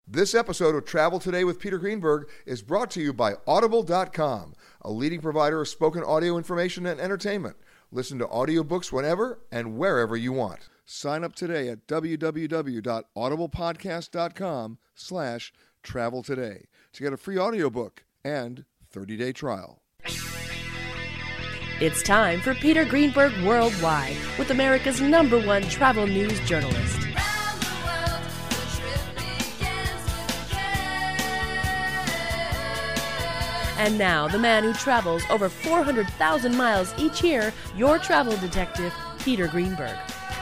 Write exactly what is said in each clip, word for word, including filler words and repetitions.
This episode of Travel Today with Peter Greenberg is brought to you by Audible dot com, a leading provider of spoken audio information and entertainment. Listen to audiobooks whenever and wherever you want. Sign up today at www.audiblepodcast.com slash travel today to get a free audiobook and thirty-day trial. It's time for Peter Greenberg Worldwide with America's number one travel news journalist. And now, the man who travels over four hundred thousand miles each year, your travel detective, Peter Greenberg.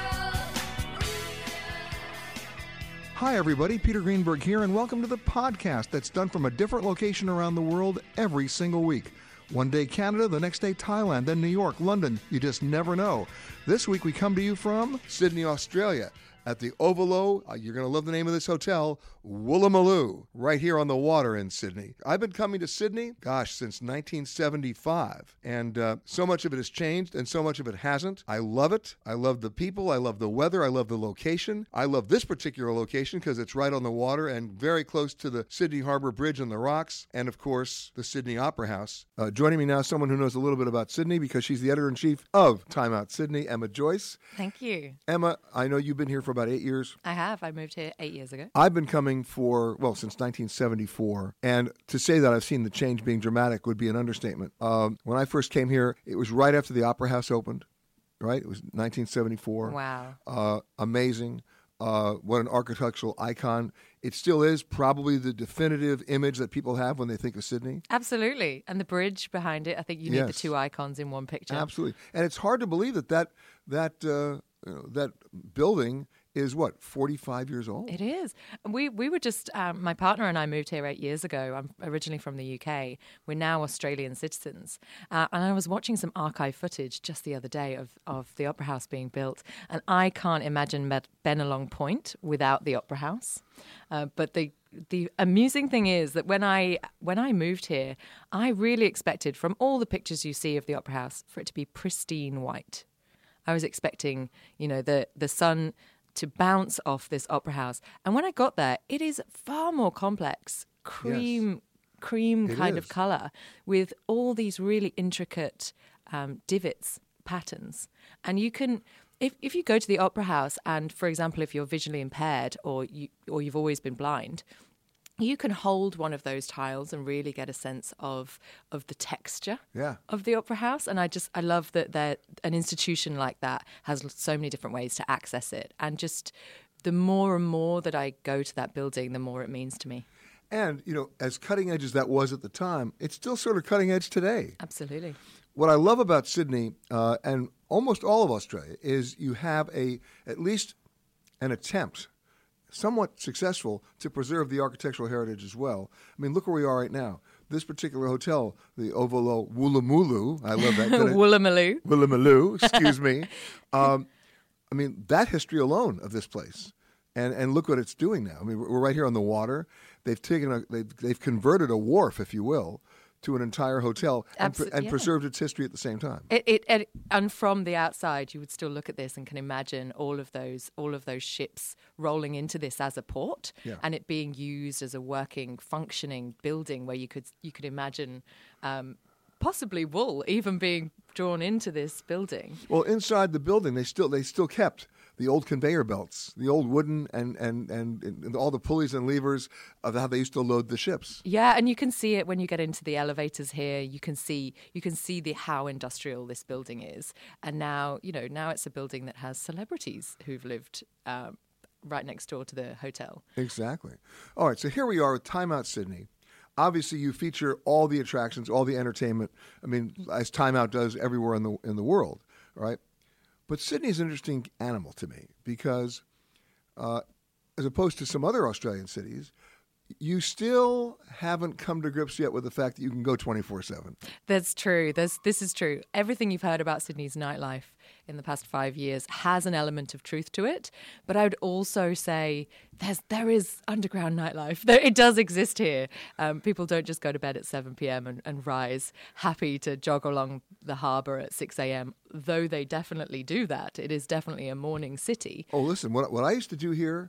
Hi, everybody. Peter Greenberg here, and welcome to the podcast that's done from a different location around the world every single week. One day Canada, the next day Thailand, then New York, London. You just never know. This week we come to you from Sydney, Australia, at the Ovolo, uh, you're going to love the name of this hotel, Woolloomooloo, right here on the water in Sydney. I've been coming to Sydney, gosh, since nineteen seventy-five, and uh, so much of it has changed and so much of it hasn't. I love it. I love the people. I love the weather. I love the location. I love this particular location because it's right on the water and very close to the Sydney Harbour Bridge and the rocks, and of course, the Sydney Opera House. Uh, joining me now, someone who knows a little bit about Sydney because she's the editor-in-chief of Time Out Sydney, Emma Joyce. Thank you. Emma, I know you've been here for about eight years. I have. I moved here eight years ago. I've been coming for, well, since nineteen seventy-four. And to say that I've seen the change being dramatic would be an understatement. Um, when I first came here, it was right after the Opera House opened, right? It was nineteen seventy-four. Wow. Uh, amazing. Uh, what an architectural icon. It still is probably the definitive image that people have when they think of Sydney. Absolutely. And the bridge behind it, I think you need Yes. the two icons in one picture. Absolutely. And it's hard to believe that that, that, uh, you know, that building is what, forty-five years old? It is. We we were just, um, my partner and I moved here eight years ago. I'm originally from the U K. We're now Australian citizens. Uh, and I was watching some archive footage just the other day of, of the Opera House being built. And I can't imagine Bennelong Point without the Opera House. Uh, but the the amusing thing is that when I when I moved here, I really expected from all the pictures you see of the Opera House for it to be pristine white. I was expecting, you know, the the sun to bounce off this opera house. And when I got there, it is far more complex, cream, yes. cream it kind is. of color with all these really intricate um, divots, patterns. And you can, if, if you go to the opera house and, for example, if you're visually impaired or you, or you've always been blind, you can hold one of those tiles and really get a sense of of the texture yeah. of the Opera House. And I just, I love that that an institution like that has so many different ways to access it. And just the more and more that I go to that building, the more it means to me. And, you know, as cutting edge as that was at the time, it's still sort of cutting edge today. Absolutely. What I love about Sydney uh, and almost all of Australia is you have a at least an attempt, somewhat successful, to preserve the architectural heritage as well. I mean, look where we are right now. This particular hotel, the Ovolo Woolloomooloo, I love that. Woolloomooloo. Woolloomooloo, excuse me. Um, I mean, that history alone of this place, and and look what it's doing now. I mean, we're right here on the water. They've taken a, they've, they've converted a wharf, if you will, to an entire hotel and, Absol- and yeah. preserved its history at the same time. It, it, it, and from the outside, you would still look at this and can imagine all of those all of those ships rolling into this as a port, Yeah. and it being used as a working, functioning building where you could you could imagine um, possibly wool even being drawn into this building. Well, inside the building, they still they still kept the old conveyor belts, the old wooden and, and, and, and all the pulleys and levers of how they used to load the ships. Yeah, and you can see it when you get into the elevators here. You can see you can see the how industrial this building is. And now, you know, now it's a building that has celebrities who've lived um, right next door to the hotel. Exactly. All right, so here we are with Time Out Sydney. Obviously, you feature all the attractions, all the entertainment. I mean, as Time Out does everywhere in the in the world, right? But Sydney is an interesting animal to me because, uh, as opposed to some other Australian cities, you still haven't come to grips yet with the fact that you can go twenty-four seven. That's true. There's, this is true. Everything you've heard about Sydney's nightlife in the past five years has an element of truth to it. But I would also say there's there is underground nightlife. There, it does exist here. Um, people don't just go to bed at seven p.m. and, and rise happy to jog along the harbour at six a.m., though they definitely do that. It is definitely a morning city. Oh, listen, what what I used to do here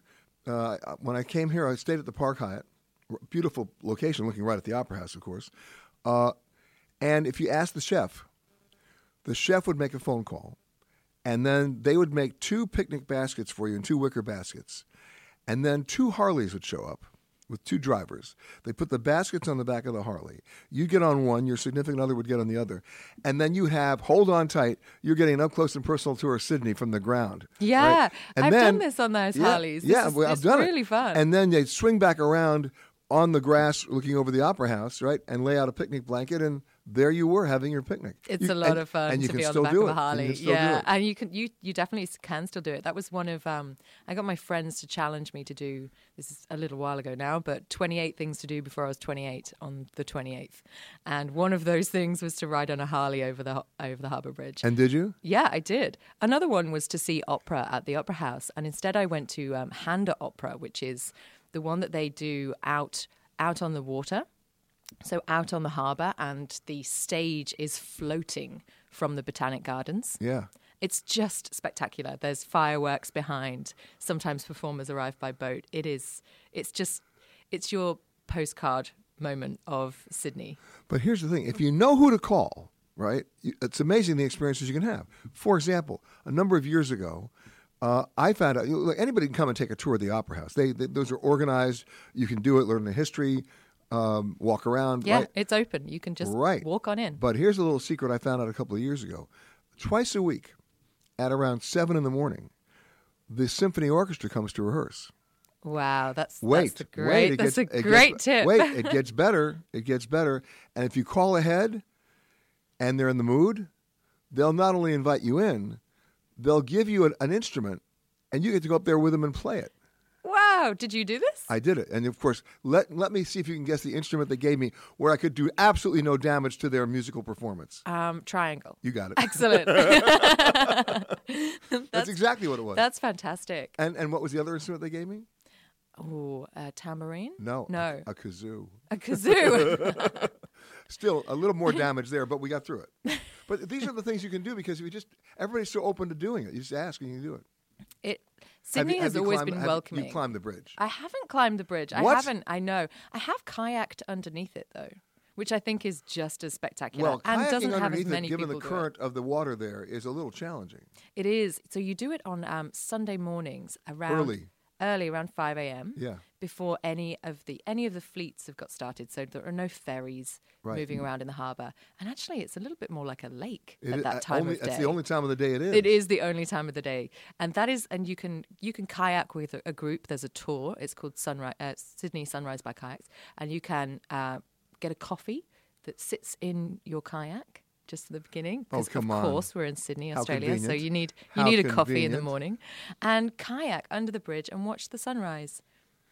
uh, when I came here, I stayed at the Park Hyatt, beautiful location, looking right at the Opera House, of course. Uh, and if you asked the chef, the chef would make a phone call, and then they would make two picnic baskets for you in two wicker baskets, and then two Harleys would show up with two drivers. They put the baskets on the back of the Harley. You get on one, your significant other would get on the other. And then you have, hold on tight, you're getting an up-close and personal tour of Sydney from the ground. Yeah, right? And I've then, done this on those yeah, Harleys. This yeah, is, well, I've it's done really it. fun. And then they swing back around on the grass looking over the Opera House, right, and lay out a picnic blanket, and there you were having your picnic. It's you, a lot and, of fun and you to can be on still the back do of a it. Harley. And you can still Yeah, do it. and you can you you definitely can still do it. That was one of um, I got my friends to challenge me to do. This is a little while ago now, but twenty-eight things to do before I was twenty-eight on the twenty-eighth, and one of those things was to ride on a Harley over the over the Harbour Bridge. And did you? Yeah, I did. Another one was to see opera at the Opera House, and instead I went to um, Handa Opera, which is the one that they do out out on the water. So out on the harbour, and the stage is floating from the Botanic Gardens. Yeah. It's just spectacular. There's fireworks behind. Sometimes performers arrive by boat. It is, it's just, it's your postcard moment of Sydney. But here's the thing. If you know who to call, right, it's amazing the experiences you can have. For example, a number of years ago, uh, I found out, look, anybody can come and take a tour of the Opera House. They, they Those are organized. You can do it, learn the history. Um, walk around. Yeah, right? it's open. You can just right. walk on in. But here's a little secret I found out a couple of years ago. Twice a week, at around seven in the morning, the symphony orchestra comes to rehearse. Wow, that's wait, that's a great wait, it that's gets, a it great gets, tip. Wait, it gets better. It gets better. And if you call ahead, and they're in the mood, they'll not only invite you in, they'll give you an, an instrument, and you get to go up there with them and play it. Wow, did you do this? I did it. And of course, let let me see if you can guess the instrument they gave me where I could do absolutely no damage to their musical performance. Um, triangle. You got it. Excellent. that's, That's exactly what it was. That's fantastic. And and what was the other instrument they gave me? Oh, a tambourine? No. No. A, a kazoo. A kazoo. Still a little more damage there, but we got through it. But these are the things you can do because we just everybody's so open to doing it. You just ask and you can do it. It Sydney Have you- has have you always climbed- been have welcoming. You climbed the bridge. I haven't climbed the bridge. I What? haven't. I know. I have kayaked underneath it though, which I think is just as spectacular Well, and kayaking doesn't have as underneath many it, given people the do it. current of the water there, is a little challenging. It is. So you do it on um, Sunday mornings around Early. early around five a.m. Yeah. before any of the any of the fleets have got started. So there are no ferries Right. moving around in the harbour. And actually, it's a little bit more like a lake It at is- that uh, time only, of day. That's the only time of the day it is. It is the only time of the day, and that is, and you can you can kayak with a, a group. There's a tour. It's called Sunrise uh, Sydney Sunrise by Kayaks, and you can uh, get a coffee that sits in your kayak just at the beginning. Oh, 'cause come of on. course, we're in Sydney, How Australia, so convenient. you need you How need a coffee in the convenient. morning, and kayak under the bridge and watch the sunrise.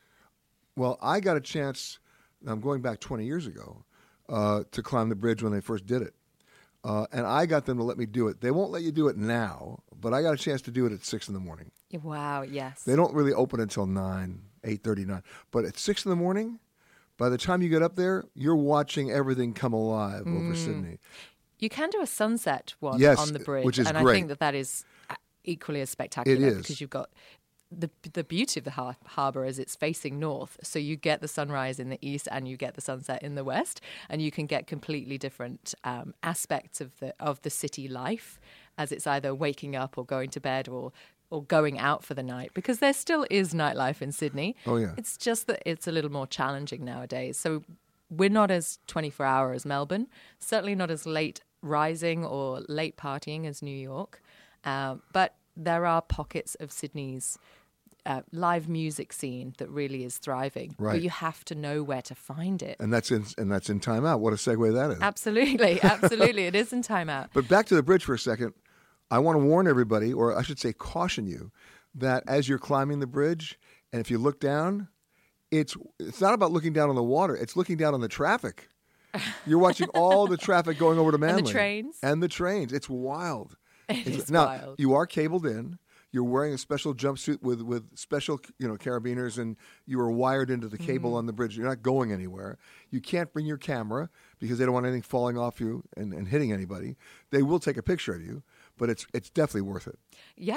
Well, I got a chance, I'm going back twenty years ago, uh, to climb the bridge when they first did it. Uh, and I got them to let me do it. They won't let you do it now, but I got a chance to do it at six in the morning. Wow! Yes. They don't really open until nine, eight thirty, nine. But at six in the morning, by the time you get up there, you're watching everything come alive Mm. over Sydney. You can do a sunset one Yes, on the bridge, which is and I great. think that that is uh, equally as spectacular It is. because you've got the the beauty of the har- harbour is it's facing north, so you get the sunrise in the east and you get the sunset in the west, and you can get completely different um, aspects of the of the city life as it's either waking up or going to bed or or going out for the night, because there still is nightlife in Sydney. Oh, yeah. It's just that it's a little more challenging nowadays. So we're not as twenty-four hour as Melbourne, certainly not as late rising or late partying as New York. Um, but there are pockets of Sydney's uh, live music scene that really is thriving. Right. But you have to know where to find it. And that's in and that's in Time Out. What a segue that is. Absolutely, absolutely. It is in Time Out. But back to the bridge for a second. I want to warn everybody, or I should say caution you, that as you're climbing the bridge, and if you look down, it's it's not about looking down on the water. It's looking down on the traffic. You're watching all the traffic going over to Manly. And the trains. And the trains. It's wild. It It's- is now, wild. you are cabled in. You're wearing a special jumpsuit with, with special, you know, carabiners, and you are wired into the cable Mm-hmm. on the bridge. You're not going anywhere. You can't bring your camera because they don't want anything falling off you and, and hitting anybody. They will take a picture of you, but it's it's definitely worth it. Yeah, I,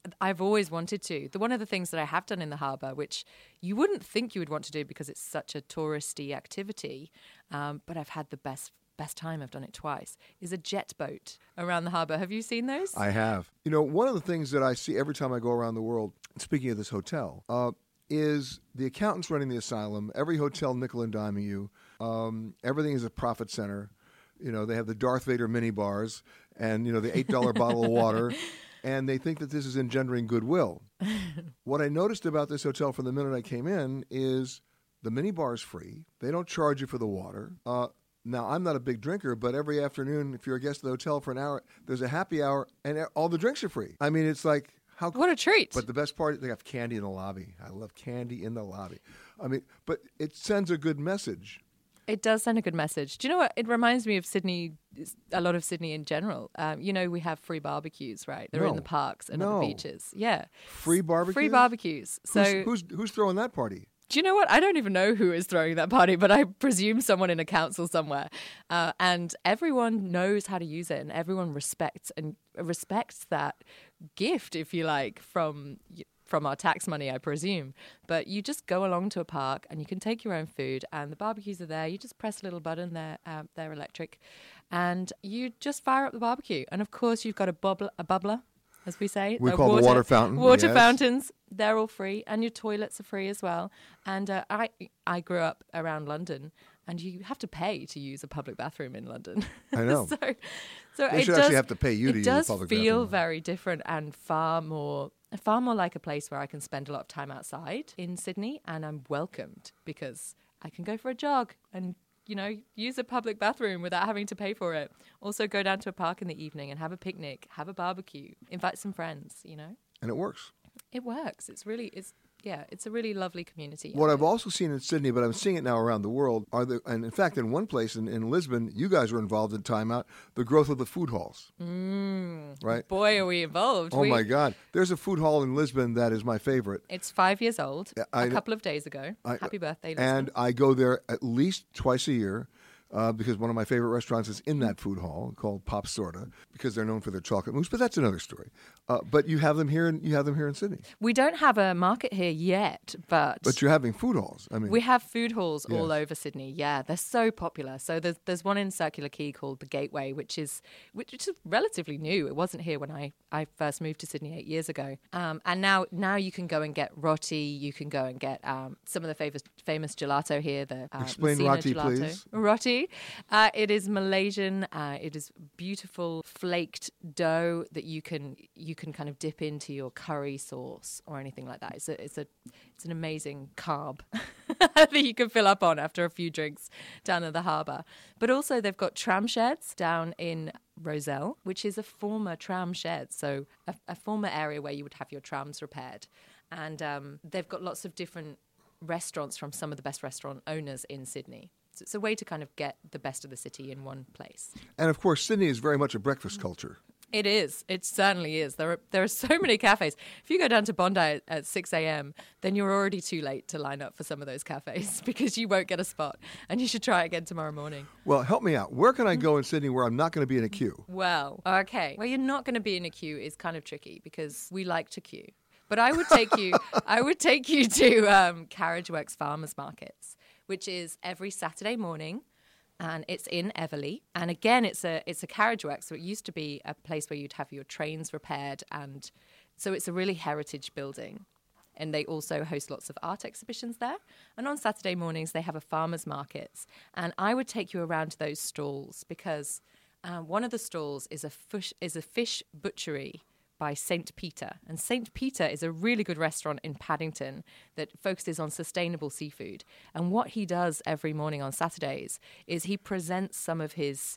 I've always wanted to. The one of the things that I have done in the harbour, which you wouldn't think you would want to do because it's such a touristy activity, um, but I've had the best best time. I've done it twice. Is a jet boat around the harbour. Have you seen those? I have. You know, one of the things that I see every time I go around the world, speaking of this hotel, uh, is the accountants running the asylum. Every hotel nickel and diming you. Um, everything is a profit center. You know, they have the Darth Vader mini bars and, you know, the eight dollar bottle of water. And they think that this is engendering goodwill. What I noticed about this hotel from the minute I came in is the mini bar is free. They don't charge you for the water. Uh, now, I'm not a big drinker, but every afternoon, if you're a guest of the hotel for an hour, there's a happy hour, and all the drinks are free. I mean, it's like, how... What a treat. But the best part, they have candy in the lobby. I love candy in the lobby. I mean, but it sends a good message. It does send a good message. Do you know what? It reminds me of Sydney, a lot of Sydney in general. Um, you know, we have free barbecues, right? They're no. in the parks and no. on the beaches. Yeah. Free barbecues? Free barbecues. So who's, who's, who's throwing that party? Do you know what? I don't even know who is throwing that party, but I presume someone in a council somewhere. Uh, and everyone knows how to use it, and everyone respects and respects that gift, if you like, from from our tax money, I presume. But you just go along to a park, and you can take your own food, and the barbecues are there. You just press a little button, they're, uh, they're electric, and you just fire up the barbecue. And of course, you've got a bubbler, a bubbler, as we say. We call water, the water fountain. Water yes. fountains. They're all free, and your toilets are free as well. And uh, I I grew up around London, and you have to pay to use a public bathroom in London. I know. so, so they it should does, actually have to pay you to use a public bathroom. It does feel very different and far more far more like a place where I can spend a lot of time outside in Sydney, and I'm welcomed because I can go for a jog and, you know, use a public bathroom without having to pay for it. Also go down to a park in the evening and have a picnic, have a barbecue, invite some friends, you know. And it works. It works. It's really, it's yeah, it's a really lovely community. What I've also seen in Sydney, but I'm seeing it now around the world, are the, and in fact, in one place in, in Lisbon, you guys were involved in Time Out, the growth of the food halls. Mm, right? Boy, are we involved. Oh, we, my God. There's a food hall in Lisbon that is my favorite. It's five years old, I, a couple of days ago. I, Happy birthday, Lisbon. And I go there at least twice a year. Uh, because one of my favorite restaurants is in that food hall called Pop Sorta, because they're known for their chocolate mousse. But that's another story. Uh, but you have them here, in, you have them here in Sydney. We don't have a market here yet, but but you're having food halls. I mean, we have food halls yes. all over Sydney. Yeah, they're so popular. So there's there's one in Circular Quay called the Gateway, which is which is relatively new. It wasn't here when I, I first moved to Sydney eight years ago. Um, and now now you can go and get roti. You can go and get um, some of the famous famous gelato here. The uh, explain Messina roti, gelato. please. Roti. Uh, It is Malaysian. Uh, it is beautiful flaked dough that you can you can kind of dip into your curry sauce or anything like that. It's a it's a it's an amazing carb that you can fill up on after a few drinks down at the harbour. But also they've got tram sheds down in Rozelle, which is a former tram shed, so a, a former area where you would have your trams repaired. And um, they've got lots of different restaurants from some of the best restaurant owners in Sydney. So it's a way to kind of get the best of the city in one place. And, of course, Sydney is very much a breakfast culture. It is. It certainly is. There are there are so many cafes. If you go down to Bondi at, at six a.m., then you're already too late to line up for some of those cafes because you won't get a spot. And you should try again tomorrow morning. Well, help me out. Where can I go in Sydney where I'm not going to be in a queue? Well, okay. Where you're not going to be in a queue is kind of tricky because we like to queue. But I would take you I would take you to um, Carriageworks Farmers Markets, which is every Saturday morning, and it's in Everleigh. And again, it's a it's a carriage works, so it used to be a place where you'd have your trains repaired, and so it's a really heritage building. And they also host lots of art exhibitions there. And on Saturday mornings, they have a farmers markets. And I would take you around to those stalls because um, one of the stalls is a fish is a fish butchery by Saint Peter. And Saint Peter is a really good restaurant in Paddington that focuses on sustainable seafood. And what he does every morning on Saturdays is he presents some of his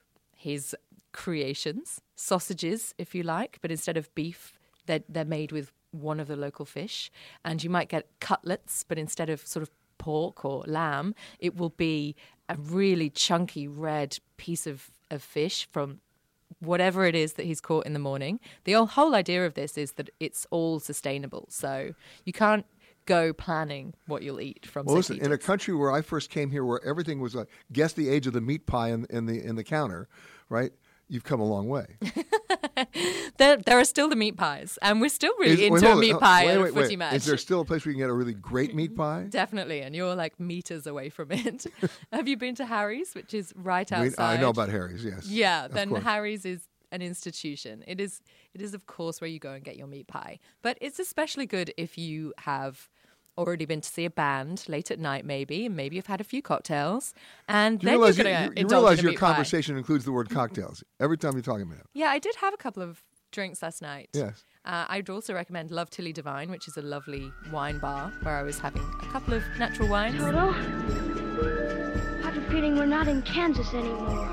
his creations, sausages, if you like, but instead of beef, they're, they're made with one of the local fish. And you might get cutlets, but instead of sort of pork or lamb, it will be a really chunky red piece of, of fish from whatever it is that he's caught in the morning. The whole idea of this is that it's all sustainable. So you can't go planning what you'll eat from Well, Saint listen, Peter's. in a country where I first came here where everything was like, guess the age of the meat pie in, in the in the counter, right? You've come a long way. there, there are still the meat pies, and we're still really Is, wait, into a hold meat it. pie wait, at wait, a footy wait. match. Is there still a place where you can get a really great meat pie? Definitely, and you're like meters away from it. Have you been to Harry's, which is right We- outside? I know about Harry's, yes. Yeah, Of then course. Harry's is an institution. It is, it is of course where you go and get your meat pie. But it's especially good if you have already been to see a band late at night, maybe, and maybe you've had a few cocktails, and You then realize, you're you, going you, to you indulge realize in a your meat pie. conversation includes the word cocktails every time you're talking about it. Yeah, I did have a couple of drinks last night. Yes. Uh, I'd also recommend Love Tilly Divine, which is a lovely wine bar where I was having a couple of natural wines. Toto, I have a feeling we're not in Kansas anymore.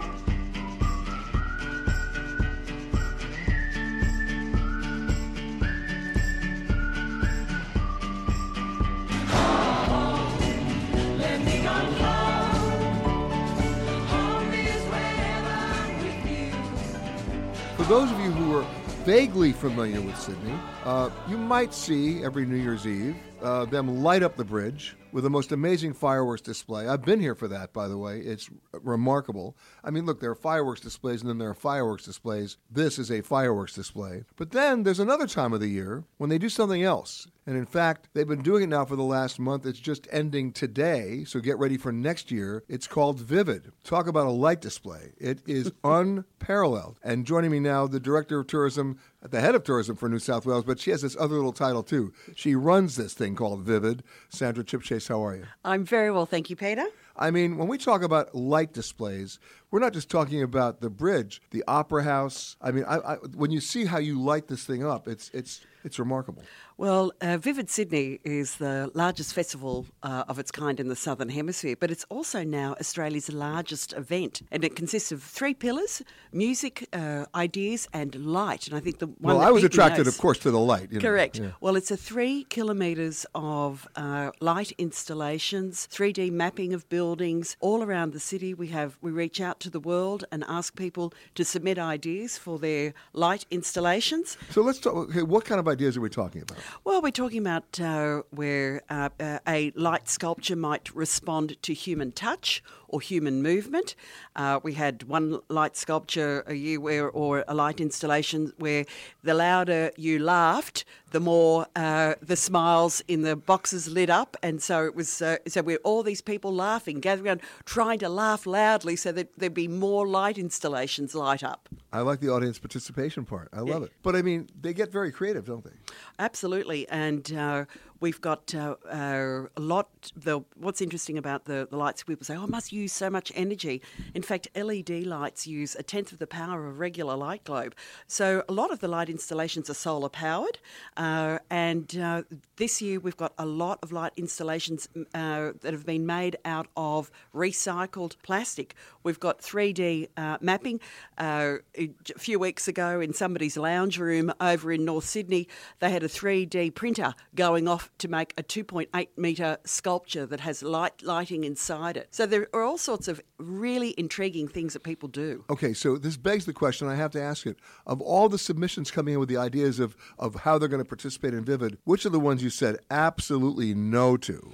For those of you who are vaguely familiar with Sydney, uh, you might see every New Year's Eve uh, them light up the bridge with the most amazing fireworks display. I've been here for that, by the way. It's remarkable. I mean, look, there are fireworks displays and then there are fireworks displays. This is a fireworks display. But then there's another time of the year when they do something else. And in fact, they've been doing it now for the last month. It's just ending today, so get ready for next year. It's called Vivid. Talk about a light display. It is unparalleled. And joining me now, the Director of Tourism, at the head of tourism for New South Wales, but she has this other little title too. She runs this thing called Vivid. Sandra Chipchase, how are you? I'm very well, thank you, Peter. I mean, when we talk about light displays, we're not just talking about the bridge, the Opera House. I mean, I, I, when you see how you light this thing up, it's it's it's remarkable. Well, uh, Vivid Sydney is the largest festival uh, of its kind in the Southern Hemisphere, but it's also now Australia's largest event. And it consists of three pillars: music, uh, ideas, and light. And I think the one Well, that I was people attracted, knows- of course, to the light. You know. Correct. Yeah. Well, it's a three kilometres of uh, light installations, three D mapping of buildings all around the city. We have we reach out to the world and ask people to submit ideas for their light installations. So let's talk. Okay, what kind of ideas are we talking about? Well, we're talking about uh, where uh, uh, a light sculpture might respond to human touch or human movement. Uh, we had one light sculpture a year where, or a light installation where the louder you laughed, the more uh, the smiles in the boxes lit up, and so it was. Uh, so we're all these people laughing, gathering around, trying to laugh loudly, so that there'd be more light installations light up. I like the audience participation part. I love it. But I mean, they get very creative, don't they? Absolutely, and uh, we've got uh, uh, a lot. The what's interesting about the, the lights? People say, "Oh, it must use so much energy." In fact, L E D lights use a tenth of the power of a regular light globe. So a lot of the light installations are solar powered, uh, and uh, this year we've got a lot of light installations uh, that have been made out of recycled plastic. We've got three D uh, mapping. Uh, a few weeks ago, in somebody's lounge room over in North Sydney, they had a three D printer going off to make a two point eight metre sculpture that has light lighting inside it. So there are all sorts of really intriguing things that people do. Okay, so this begs the question, I have to ask it. Of all the submissions coming in with the ideas of, of how they're going to participate in Vivid, which are the ones you said absolutely no to?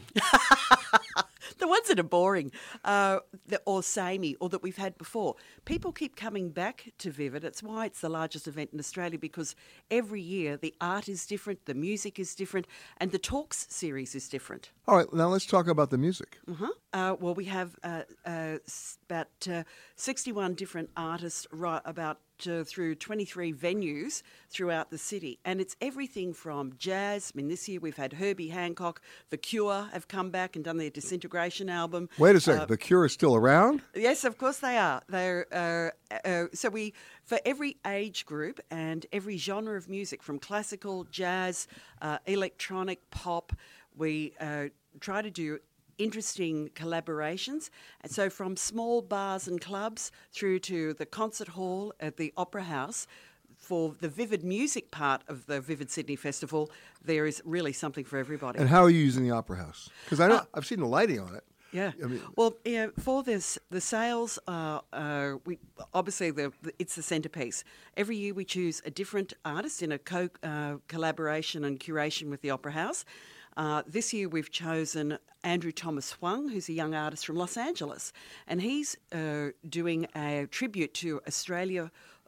The ones that are boring uh, the, or samey or that we've had before. People keep coming back to Vivid. It's why it's the largest event in Australia, because every year the art is different, the music is different, and the talks series is different. All right, now let's talk about the music. Uh-huh. Uh, well, we have uh, uh, s- about uh, sixty-one different artists right about uh, through twenty-three venues throughout the city. And it's everything from jazz. I mean, this year we've had Herbie Hancock, The Cure have come back and done their Disintegration album. Wait a second, Uh, The Cure is still around? Yes, of course they are. They're uh, uh, so we for every age group and every genre of music, from classical, jazz, uh, electronic, pop, we uh, try to do interesting collaborations. And so from small bars and clubs through to the concert hall at the Opera House. For the Vivid music part of the Vivid Sydney Festival, there is really something for everybody. And how are you using the Opera House? Because I know Uh, I've seen the lighting on it. Yeah. I mean- well, yeah, for this, the sales are, uh, we obviously the, the it's the centrepiece. Every year we choose a different artist in a co uh, collaboration and curation with the Opera House. Uh, this year we've chosen Andrew Thomas Huang, who's a young artist from Los Angeles, and he's uh, doing a tribute to Australia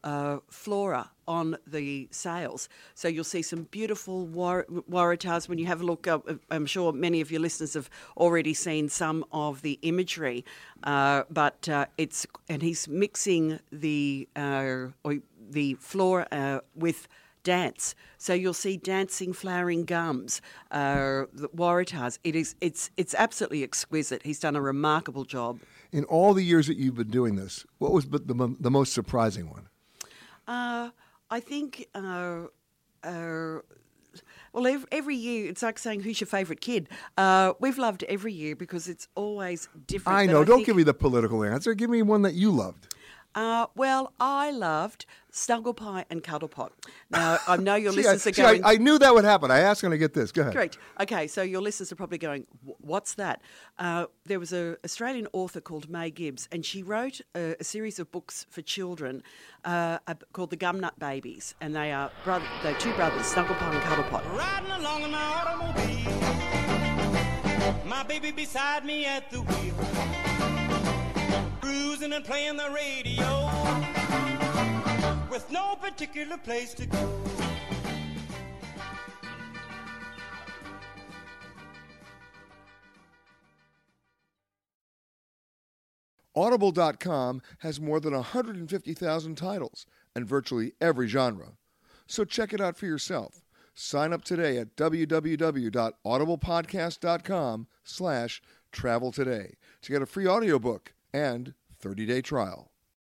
uh, flora on the sails. So you'll see some beautiful war- waratahs. When you have a look, uh, I'm sure many of your listeners have already seen some of the imagery, uh, but uh, it's and he's mixing the uh, or the flora uh, with dance. So you'll see dancing flowering gums, uh, the waratahs. It is it's it's absolutely exquisite. He's done a remarkable job. In all the years that you've been doing this, what was the, the, the most surprising one? Uh, I think, uh, uh, well, every, every year, it's like saying, who's your favourite kid? Uh, we've loved every year because it's always different. I But know. Don't think, give me the political answer. Give me one that you loved. Uh, well, I loved Snuggle Pie and Cuddle Pot. Now, I know your See, listeners I, are see, going... I, I knew that would happen. I asked going to get this. Go ahead. Correct. Okay, so your listeners are probably going, what's that? Uh, there was an Australian author called May Gibbs, and she wrote a, a series of books for children uh, called The Gumnut Babies, and they are brother, they're two brothers, Snuggle Pie and Cuddle Pot. Riding along in my automobile, my baby beside me at the wheel, cruising and playing the radio, with no particular place to go. Audible dot com has more than one hundred fifty thousand titles and virtually every genre. So check it out for yourself. Sign up today at www.audiblepodcast.com slash travel today to get a free audiobook and thirty-day trial.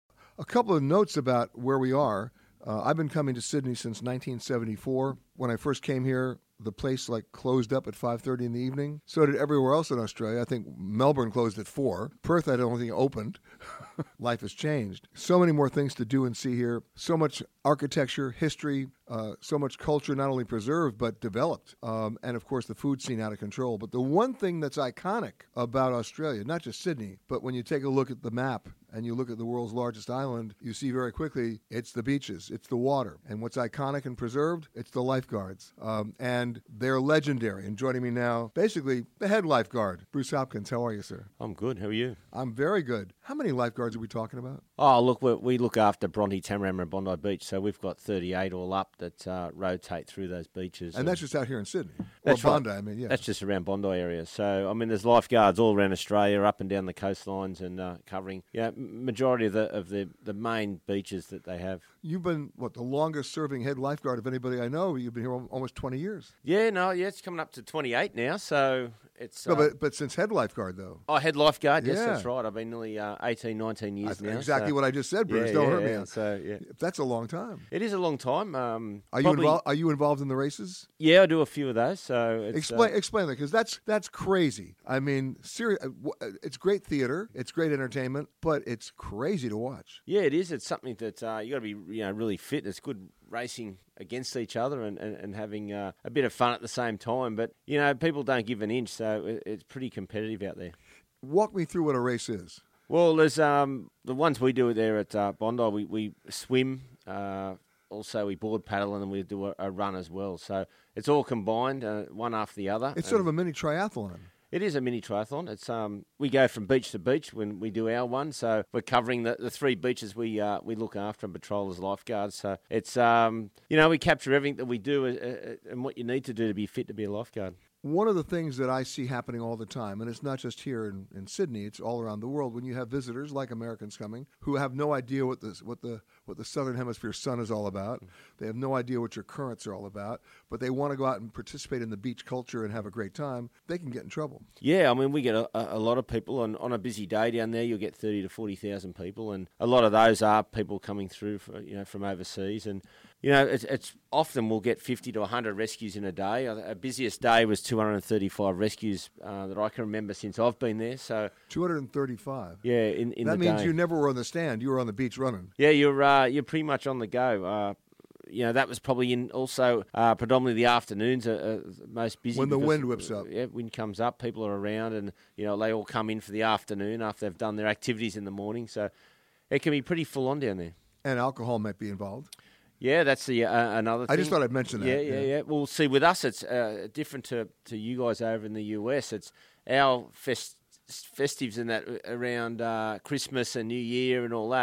A couple of notes about where we are. Uh, I've been coming to Sydney since nineteen seventy-four. When I first came here, the place like closed up at five thirty in the evening. So did everywhere else in Australia. I think Melbourne closed at four. Perth, I don't think opened. Life has changed. So many more things to do and see here. So much architecture, history, uh, so much culture not only preserved but developed. Um, and of course the food scene out of control. But the one thing that's iconic about Australia, not just Sydney, but when you take a look at the map and you look at the world's largest island, you see very quickly it's the beaches, it's the water. And what's iconic and preserved? It's the lifeguards. Um, and they're legendary. And joining me now, basically, the head lifeguard, Bruce Hopkins. How are you, sir? I'm good. How are you? I'm very good. How many lifeguards are we talking about? Oh, look, we, we look after Bronte, Tamarama and Bondi Beach, so we've got thirty-eight all up that uh, rotate through those beaches. And, and that's just out here in Sydney? That's or Bondi, right. I mean, yeah. That's just around Bondi area. So, I mean, there's lifeguards all around Australia, up and down the coastlines and uh, covering, yeah, majority of the of the, the main beaches that they have. You've been, what, the longest-serving head lifeguard of anybody I know. You've been here almost twenty years. Yeah, no, yeah, it's coming up to twenty-eight now, so it's... No, uh, but, but since head lifeguard, though. Oh, head lifeguard, yes, Yeah. that's right. I've been nearly uh, eighteen, nineteen years That's now. exactly so. what I just said, Bruce. Yeah, Don't yeah, hurt me. yeah, So, yeah. That's a long time. It is a long time. Um, Are you, probably- involved, are you involved in the races? Yeah, I do a few of those. So it's, Explain, uh, explain that, because that's that's crazy. I mean, seri- uh, it's great theater, it's great entertainment, but it's crazy to watch. Yeah, it is. It's something that uh, you got to be, you know, really fit. It's good racing against each other and, and, and having uh, a bit of fun at the same time. But, you know, people don't give an inch, so it, it's pretty competitive out there. Walk me through what a race is. Well, there's um, the ones we do there at uh, Bondi. We, we swim, uh, also we board paddle, and then we do a, a run as well. So it's all combined, uh, one after the other. It's sort of a mini triathlon. It is a mini triathlon. It's um we go from beach to beach when we do our one. So we're covering the, the three beaches we uh, we look after and patrol as lifeguards. So it's um you know we capture everything that we do uh, uh, and what you need to do to be fit to be a lifeguard. One of the things that I see happening all the time, and it's not just here in, in Sydney, it's all around the world, when you have visitors like Americans coming who have no idea what the, what the, what the Southern Hemisphere sun is all about. They have no idea what your currents are all about, but they want to go out and participate in the beach culture and have a great time, they can get in trouble. Yeah, I mean, we get a, a lot of people. On, on a busy day down there, you'll get thirty to forty thousand people, and a lot of those are people coming through for, you know, from overseas. And you know, it's, it's often we'll get fifty to one hundred rescues in a day. Our busiest day was two hundred thirty-five rescues uh, that I can remember since I've been there. So two hundred thirty-five. Yeah, in, in that the means day. you never were on the stand. You were on the beach running. Yeah, you're uh, you're pretty much on the go. Uh, you know, that was probably in also uh, predominantly the afternoons are, are most busy. When the because, wind whips up. Yeah, wind comes up, people are around, and you know they all come in for the afternoon after they've done their activities in the morning. So it can be pretty full on down there. And alcohol might be involved. Yeah, that's the uh, another thing. I just thought I'd mention that. Yeah, yeah, yeah. yeah. Well, see, with us, it's uh, different to, to you guys over in the U S. It's our fest, festives and that around uh, Christmas and New Year and all that.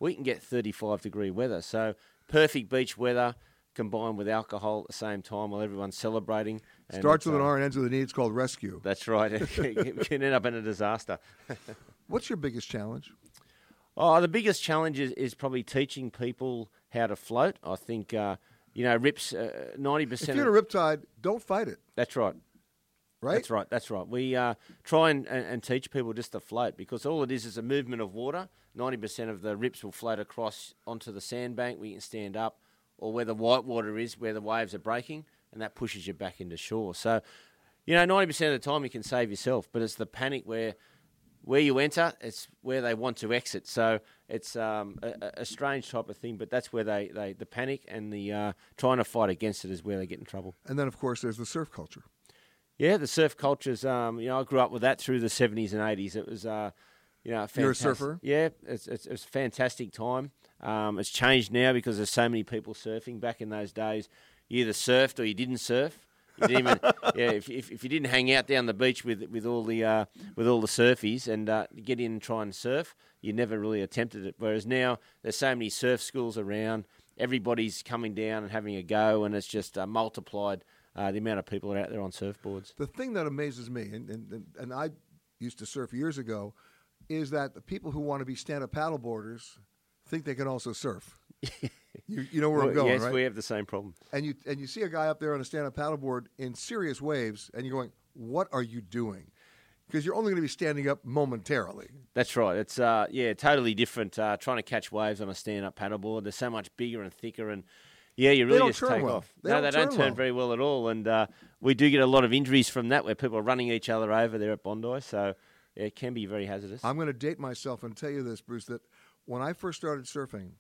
we can get thirty-five degree weather. So perfect beach weather combined with alcohol at the same time while everyone's celebrating. And Starts with uh, an R and ends with an E. It's called rescue. That's right. It can end up in a disaster. What's your biggest challenge? Oh, the biggest challenge is, is probably teaching people how to float. I think, uh, you know, rips uh, ninety percent. If you're in a riptide, don't fight it. That's right. Right? That's right. That's right. We uh, try and, and, and teach people just to float because all it is is a movement of water. ninety percent of the rips will float across onto the sandbank. We can stand up, or where the white water is, where the waves are breaking, and that pushes you back into shore. So, you know, ninety percent of the time you can save yourself, but it's the panic where where you enter, it's where they want to exit. So it's um, a, a strange type of thing, but that's where they, they the panic and the uh, trying to fight against it is where they get in trouble. And then, of course, there's the surf culture. Yeah, the surf culture's, um, you know, I grew up with that through the seventies and eighties. It was, uh, you know, fantastic. You're a surfer? Yeah, it's, it's, it's a fantastic time. Um, it's changed now because there's so many people surfing. Back in those days, you either surfed or you didn't surf. You didn't even, yeah, if, if if you didn't hang out down the beach with with all the uh, with all the surfies and uh, get in and try and surf, you never really attempted it. Whereas now there's so many surf schools around, everybody's coming down and having a go, and it's just uh, multiplied uh, the amount of people that are out there on surfboards. The thing that amazes me, and, and, and I used to surf years ago, is that the people who want to be stand-up paddleboarders think they can also surf. you, you know where well, I'm going, yes, right? Yes, we have the same problem. And you and you see a guy up there on a stand-up paddleboard in serious waves, and you're going, what are you doing? Because you're only going to be standing up momentarily. That's right. It's, uh, yeah, totally different uh, trying to catch waves on a stand-up paddleboard. They're so much bigger and thicker, and, yeah, you really don't just turn take well. off. They no, don't they don't turn turn well. very well at all, and uh, we do get a lot of injuries from that where people are running each other over there at Bondi, so yeah, it can be very hazardous. I'm going to date myself and tell you this, Bruce, that when I first started surfing,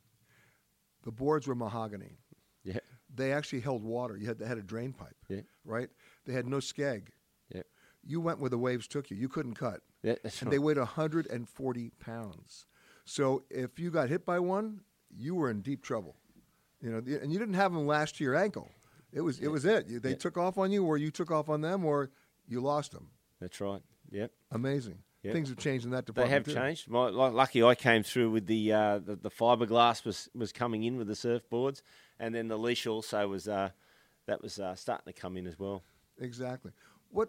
the boards were mahogany. Yeah. They actually held water. You had they had a drain pipe, Yeah. right? They had no skeg. Yeah. You went where the waves took you. You couldn't cut. Yeah, that's and right. they weighed one hundred forty pounds. So if you got hit by one, you were in deep trouble. You know, and you didn't have them lashed to your ankle. It was Yeah. it was it. You, they Yeah. took off on you, or you took off on them, or you lost them. That's right. Yep. Amazing. Yep. Things have changed in that They department. have too. changed. My, like, lucky I came through with the, uh, the the fiberglass was, was coming in with the surfboards, and then the leash also was uh, that was uh, starting to come in as well. Exactly. What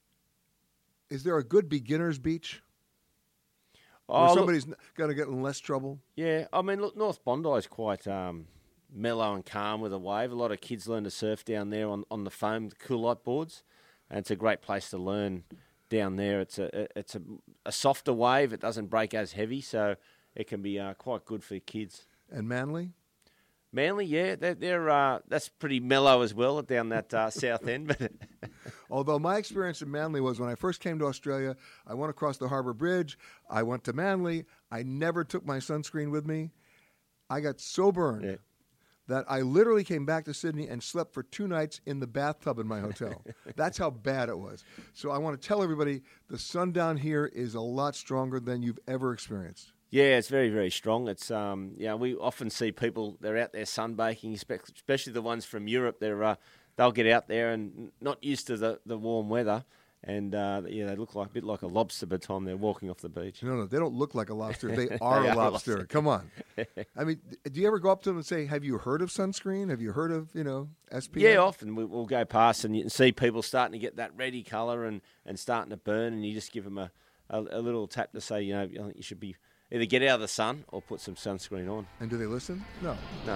is there a good beginner's beach where Oh, look- somebody's going to get in less trouble? Yeah, I mean, look, North Bondi is quite um, mellow and calm with a wave. A lot of kids learn to surf down there on, on the foam, the cool light boards, and it's a great place to learn down there. It's a it's a, a softer wave. It doesn't break as heavy, so it can be uh, quite good for kids. And Manly? Manly, yeah, they're, they're uh, that's pretty mellow as well down that uh, south end. But Although my experience in Manly was when I first came to Australia, I went across the Harbour Bridge, I went to Manly, I never took my sunscreen with me. I got so burned Yeah. that I literally came back to Sydney and slept for two nights in the bathtub in my hotel. That's how bad it was. So I want to tell everybody the sun down here is a lot stronger than you've ever experienced. yeah, it's very, very strong. It's um, yeah, we often see people they're out there sunbaking, espe- especially the ones from Europe. They're uh, they'll get out there and not used to the, the warm weather, and uh, yeah, they look like a bit like a lobster by the time they're walking off the beach. No, no, they don't look like a lobster. They are They a are a lobster. lobster. Come on. I mean, do you ever go up to them and say, have you heard of sunscreen? Have you heard of, you know, S P F? Yeah, often we, we'll go past and you can see people starting to get that reddy colour and, and starting to burn, and you just give them a, a, a little tap to say, you know, I think you should be either get out of the sun or put some sunscreen on. And do they listen? No. No.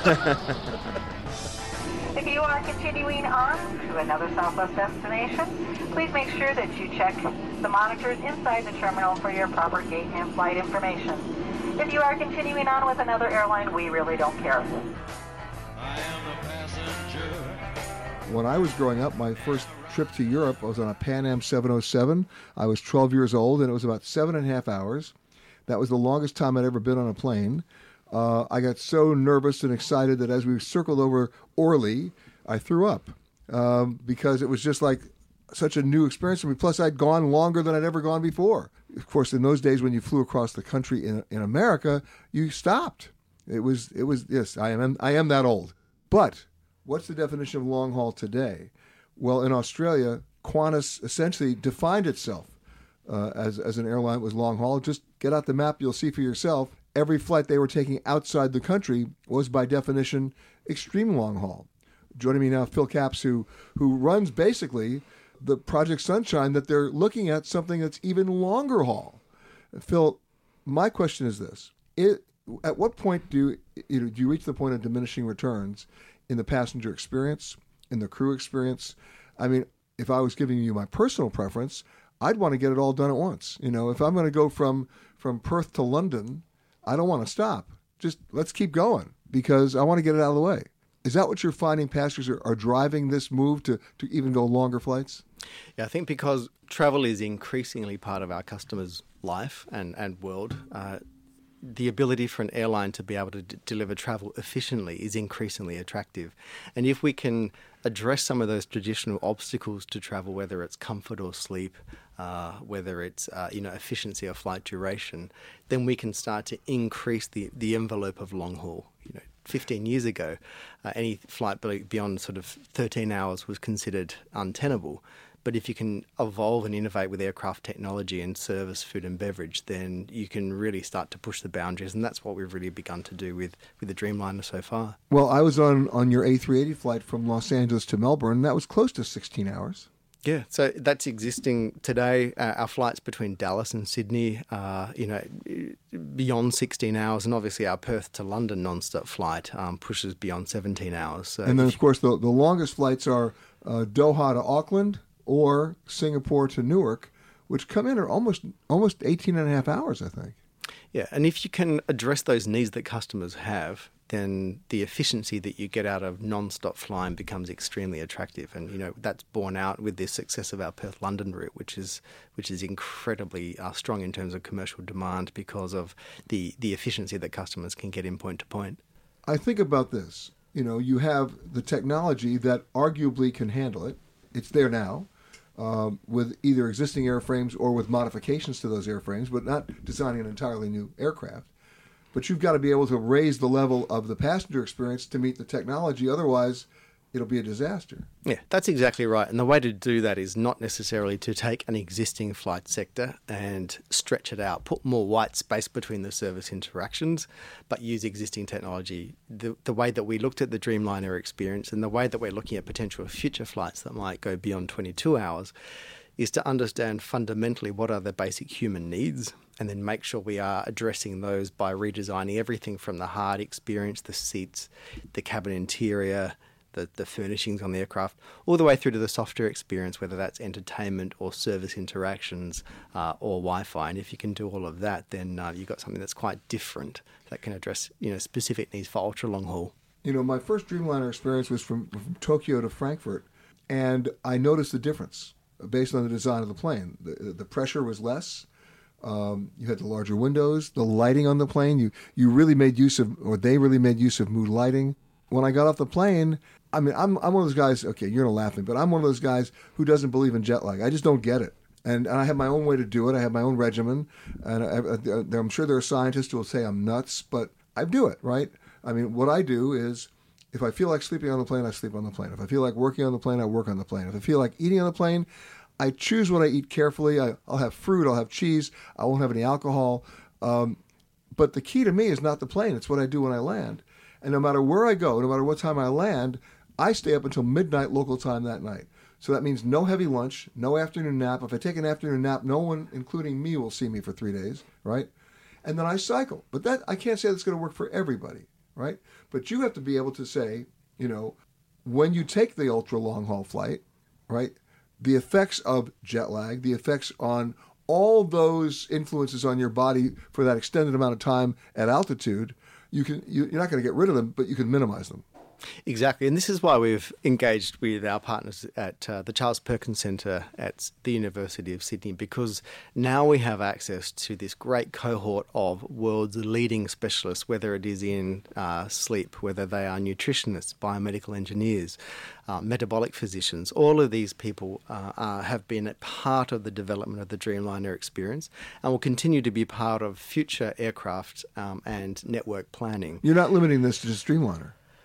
If you are continuing on to another Southwest destination, please make sure that you check the monitors inside the terminal for your proper gate and flight information. If you are continuing on with another airline, we really don't care. I am the passenger. When I was growing up, my first trip to Europe, I was on a Pan Am seven oh seven. I was twelve years old, and it was about seven and a half hours. That was the longest time I'd ever been on a plane. Uh, I got so nervous and excited that as we circled over Orly, I threw up um, because it was just like such a new experience for me. Plus, I'd gone longer than I'd ever gone before. Of course, in those days when you flew across the country in in America, you stopped. It was it was yes, I am I am that old. But what's the definition of long haul today? Well, in Australia, Qantas essentially defined itself uh, as as an airline that was long haul. Just get out the map, you'll see for yourself. every flight they were taking outside the country was by definition extreme long haul. Joining me now, Phil Capps, who, who runs basically the Project Sunshine, that they're looking at something that's even longer haul. Phil, my question is this. It, at what point do you, know, do you reach the point of diminishing returns in the passenger experience, in the crew experience? I mean, if I was giving you my personal preference, I'd want to get it all done at once. You know, if I'm going to go from, from Perth to London, I don't want to stop. Just let's keep going because I want to get it out of the way. Is that what you're finding passengers are, are driving this move to, to even go longer flights? Yeah, I think because travel is increasingly part of our customers' life and, and world, uh, the ability for an airline to be able to d- deliver travel efficiently is increasingly attractive. And if we can address some of those traditional obstacles to travel, whether it's comfort or sleep, uh, whether it's uh, you know efficiency or flight duration, then we can start to increase the, the envelope of long haul. You know, fifteen years ago, uh, any flight beyond sort of thirteen hours was considered untenable. But if you can evolve and innovate with aircraft technology and service, food and beverage, then you can really start to push the boundaries. And that's what we've really begun to do with, with the Dreamliner so far. Well, I was on, on your A three eighty flight from Los Angeles to Melbourne, and that was close to sixteen hours. Yeah, so that's existing today. Uh, our flights between Dallas and Sydney are, you know, beyond sixteen hours, and obviously our Perth to London non-stop flight um, pushes beyond seventeen hours. So and then, of course, the, the longest flights are uh, Doha to Auckland or Singapore to Newark, which come in at almost almost eighteen and a half hours, I think. Yeah, and if you can address those needs that customers have, then the efficiency that you get out of non-stop flying becomes extremely attractive. And, you know, that's borne out with the success of our Perth-London route, which is which is incredibly uh, strong in terms of commercial demand because of the, the efficiency that customers can get in point to point. I think about this. You know, you have the technology that arguably can handle it. It's there now. Um, with either existing airframes or with modifications to those airframes, but not designing an entirely new aircraft. But you've got to be able to raise the level of the passenger experience to meet the technology. Otherwise, it'll be a disaster. Yeah, that's exactly right. And the way to do that is not necessarily to take an existing flight sector and stretch it out, put more white space between the service interactions, but use existing technology. The, the way that we looked at the Dreamliner experience and the way that we're looking at potential future flights that might go beyond twenty-two hours is to understand fundamentally what are the basic human needs and then make sure we are addressing those by redesigning everything from the hard experience, the seats, the cabin interior, The, the furnishings on the aircraft, all the way through to the software experience, whether that's entertainment or service interactions uh, or Wi-Fi. And if you can do all of that, then uh, you've got something that's quite different that can address, you know, specific needs for ultra long haul. You know, my first Dreamliner experience was from, from Tokyo to Frankfurt, and I noticed the difference based on the design of the plane. The, the pressure was less. Um, you had the larger windows, the lighting on the plane. You you really made use of, or they really made use of mood lighting. When I got off the plane, I mean, I'm I'm one of those guys, okay, you're going to laugh at me, but I'm one of those guys who doesn't believe in jet lag. I just don't get it. And, and I have my own way to do it. I have my own regimen. And I, I, I'm sure there are scientists who will say I'm nuts, but I do it, right? I mean, what I do is if I feel like sleeping on the plane, I sleep on the plane. If I feel like working on the plane, I work on the plane. If I feel like eating on the plane, I choose what I eat carefully. I, I'll have fruit. I'll have cheese. I won't have any alcohol. Um, but the key to me is not the plane. It's what I do when I land. And no matter where I go, no matter what time I land, I stay up until midnight local time that night. So that means no heavy lunch, no afternoon nap. If I take an afternoon nap, no one, including me, will see me for three days, right? And then I cycle. But that I can't say that's going to work for everybody, right? But you have to be able to say, you know, when you take the ultra long haul flight, right, the effects of jet lag, the effects on all those influences on your body for that extended amount of time at altitude, you can, you, you're not going to get rid of them, but you can minimize them. Exactly, and this is why we've engaged with our partners at uh, the Charles Perkins Centre at the University of Sydney, because now we have access to this great cohort of world's leading specialists, whether it is in uh, sleep, whether they are nutritionists, biomedical engineers, uh, metabolic physicians. All of these people uh, uh, have been a part of the development of the Dreamliner experience and will continue to be part of future aircraft um, and network planning. You're not limiting this to just Dreamliner.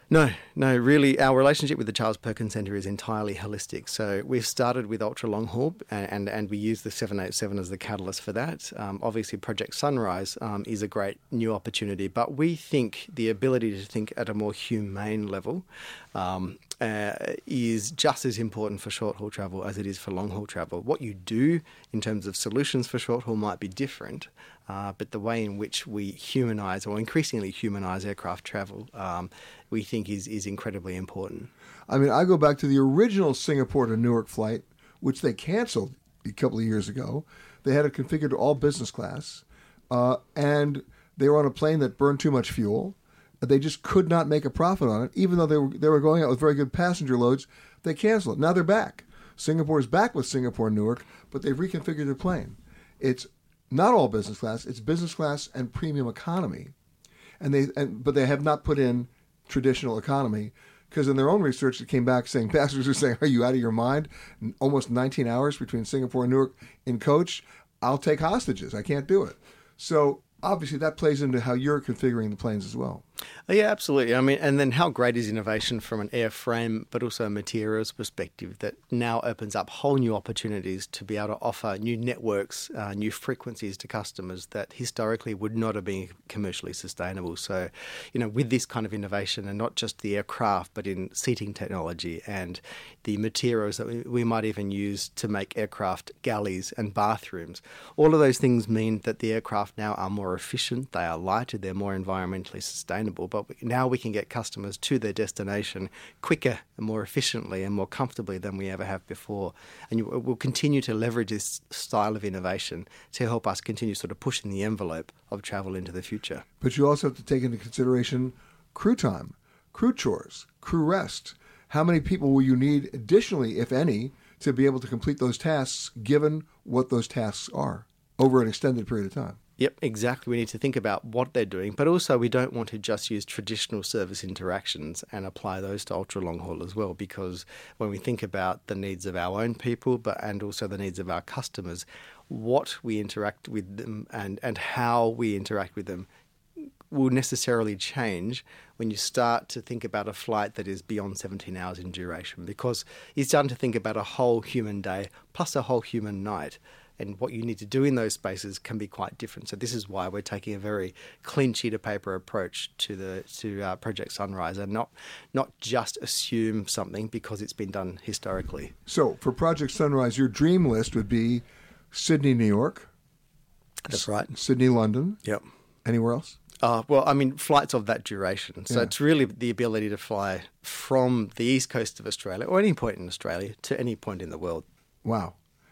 No, no, really, our relationship with the Charles Perkins Centre is entirely holistic. So we've started with ultra long haul, and, and, and we use the seven eighty-seven as the catalyst for that. Um, obviously, Project Sunrise um, is a great new opportunity, but we think the ability to think at a more humane level um, uh, is just as important for short haul travel as it is for long haul travel. What you do in terms of solutions for short haul might be different. Uh, but the way in which we humanise or increasingly humanise aircraft travel, um, we think is, is incredibly important. I mean, I go back to the original Singapore to Newark flight, which they canceled a couple of years ago. They had it configured to all business class, uh, and they were on a plane that burned too much fuel. They just could not make a profit on it, even though they were they were going out with very good passenger loads. They canceled it. Now they're back. Singapore is back with Singapore Newark, but they've reconfigured their plane. It's not all business class; it's business class and premium economy, and they and, but they have not put in traditional economy, because in their own research it came back saying passengers are saying, "Are you out of your mind? Almost nineteen hours between Singapore and Newark in coach. I'll take hostages. I can't do it." So obviously that plays into how you're configuring the planes as well. Oh, yeah, absolutely. I mean, and then how great is innovation from an airframe, but also a materials perspective that now opens up whole new opportunities to be able to offer new networks, uh, new frequencies to customers that historically would not have been commercially sustainable. So, you know, with this kind of innovation, and not just the aircraft, but in seating technology and the materials that we, we might even use to make aircraft galleys and bathrooms, all of those things mean that the aircraft now are more efficient, they are lighter, they're more environmentally sustainable. But now we can get customers to their destination quicker and more efficiently and more comfortably than we ever have before. And we'll continue to leverage this style of innovation to help us continue sort of pushing the envelope of travel into the future. But you also have to take into consideration crew time, crew chores, crew rest. How many people will you need additionally, if any, to be able to complete those tasks, given what those tasks are over an extended period of time? Yep, exactly. We need to think about what they're doing, but also we don't want to just use traditional service interactions and apply those to ultra long haul as well, because when we think about the needs of our own people, but and also the needs of our customers, what we interact with them and, and how we interact with them will necessarily change when you start to think about a flight that is beyond seventeen hours in duration, because you're starting to think about a whole human day plus a whole human night. And what you need to do in those spaces can be quite different. So this is why we're taking a very clean sheet of paper approach to the to uh, Project Sunrise, and not not just assume something because it's been done historically. So for Project Sunrise, your dream list would be Sydney, New York. That's right. Sydney, London. Yep. Anywhere else? Uh, well, I mean, flights of that duration. So Yeah. it's really the ability to fly from the east coast of Australia, or any point in Australia, to any point in the world. Wow.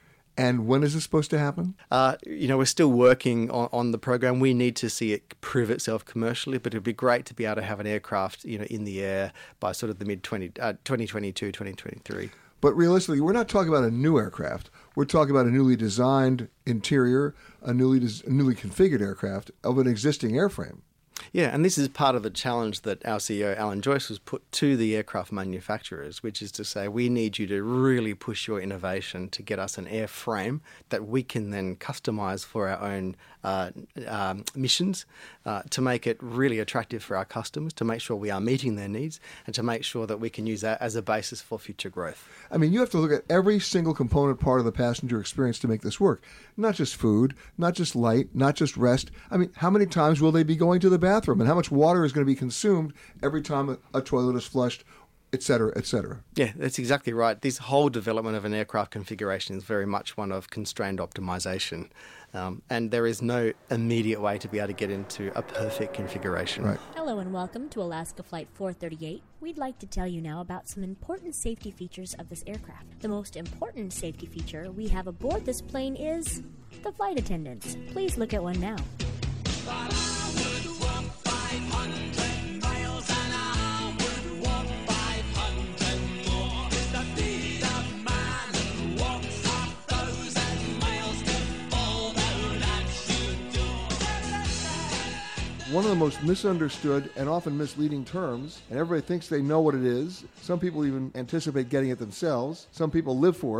And when is this supposed to happen? Uh, you know, we're still working on, on the program. We need to see it prove itself commercially, but it'd be great to be able to have an aircraft, you know, in the air by sort of the mid twenty, uh, twenty twenty-two, twenty twenty-three. But realistically, we're not talking about a new aircraft. We're talking about a newly designed interior, a newly des- newly configured aircraft of an existing airframe. Yeah, and this is part of the challenge that our C E O, Alan Joyce, has put to the aircraft manufacturers, which is to say, we need you to really push your innovation to get us an airframe that we can then customise for our own uh, um, missions, uh, to make it really attractive for our customers, to make sure we are meeting their needs, and to make sure that we can use that as a basis for future growth. I mean, you have to look at every single component part of the passenger experience to make this work. Not just food, not just light, not just rest. I mean, how many times will they be going to the bathroom, and how much water is going to be consumed every time a, a toilet is flushed, et cetera, et cetera? Yeah, that's exactly right. This whole development of an aircraft configuration is very much one of constrained optimization. Um, and there is no immediate way to be able to get into a perfect configuration. Right. Hello and welcome to Alaska Flight four thirty-eight. We'd like to tell you now about some important safety features of this aircraft. The most important safety feature we have aboard this plane is the flight attendants. Please look at one now. One of the most misunderstood and often misleading terms, and everybody thinks they know what it is. Some people even anticipate getting it themselves. Some people live for it.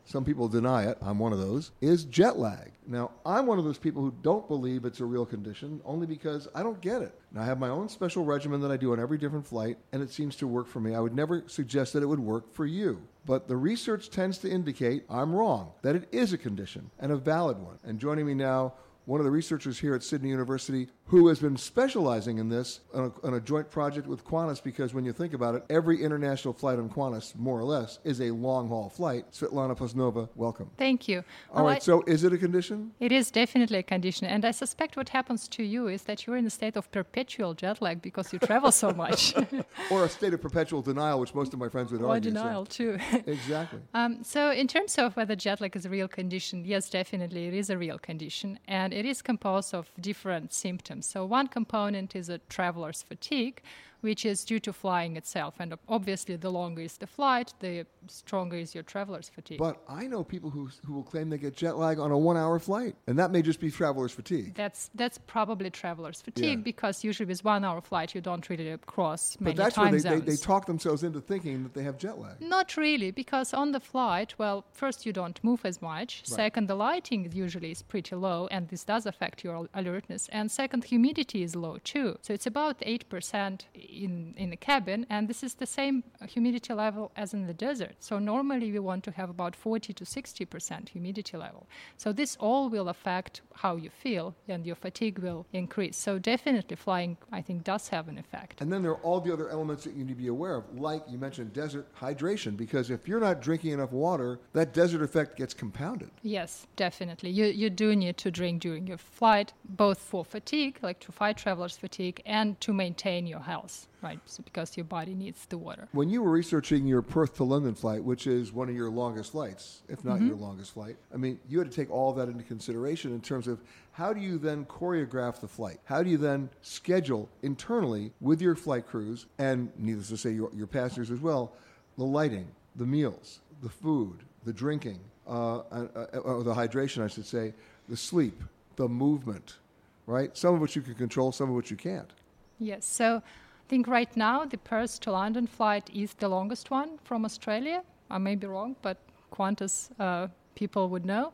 some people deny it, I'm one of those, is jet lag. Now, I'm one of those people who don't believe it's a real condition only because I don't get it. Now, I have my own special regimen that I do on every different flight, and it seems to work for me. I would never suggest that it would work for you. But the research tends to indicate I'm wrong, that it is a condition and a valid one. And joining me now, one of the researchers here at Sydney University who has been specializing in this on a, on a joint project with Qantas, because when you think about it, every international flight on Qantas, more or less, is a long-haul flight. Svetlana Poznova, welcome. Thank you. All well, right, I, so is it a condition? It is definitely a condition, and I suspect what happens to you is that you're in a state of perpetual jet lag because you travel so much. Or a state of perpetual denial, which most of my friends would or argue. Or denial, so. too. Exactly. Um, so in terms of whether jet lag is a real condition, yes, definitely it is a real condition, and it is composed of different symptoms. So one component is a traveler's fatigue, which is due to flying itself. And obviously, the longer is the flight, the stronger is your traveler's fatigue. But I know people who who will claim they get jet lag on a one-hour flight, and that may just be traveler's fatigue. That's that's probably traveler's fatigue, Yeah. because usually with one-hour flight, you don't really cross many But that's time where they, they, zones. they talk themselves into thinking that they have jet lag. Not really, because on the flight, well, first you don't move as much. Right. Second, the lighting usually is pretty low, and this does affect your alertness. And second, humidity is low too. So it's about eight percent in, in the cabin, and this is the same humidity level as in the desert. So normally we want to have about forty to sixty percent humidity level. So this all will affect how you feel, and your fatigue will increase. So definitely flying, I think, does have an effect. And then there are all the other elements that you need to be aware of, like you mentioned desert hydration, because if you're not drinking enough water, that desert effect gets compounded. Yes, definitely. You you do need to drink during your flight, both for fatigue, like to fight traveler's fatigue, and to maintain your health, right? So because your body needs the water. When you were researching your Perth to London flight, which is one of your longest flights, if not Mhm. your longest flight, I mean, you had to take all that into consideration in terms of how do you then choreograph the flight? How do you then schedule internally with your flight crews, and needless to say, your, your passengers as well, the lighting, the meals, the food, the drinking, uh, uh, or the hydration, I should say, the sleep, the movement, right? Some of which you can control, some of which you can't. Yes. So I think right now the Perth to London flight is the longest one from Australia. I may be wrong, but Qantas uh, people would know.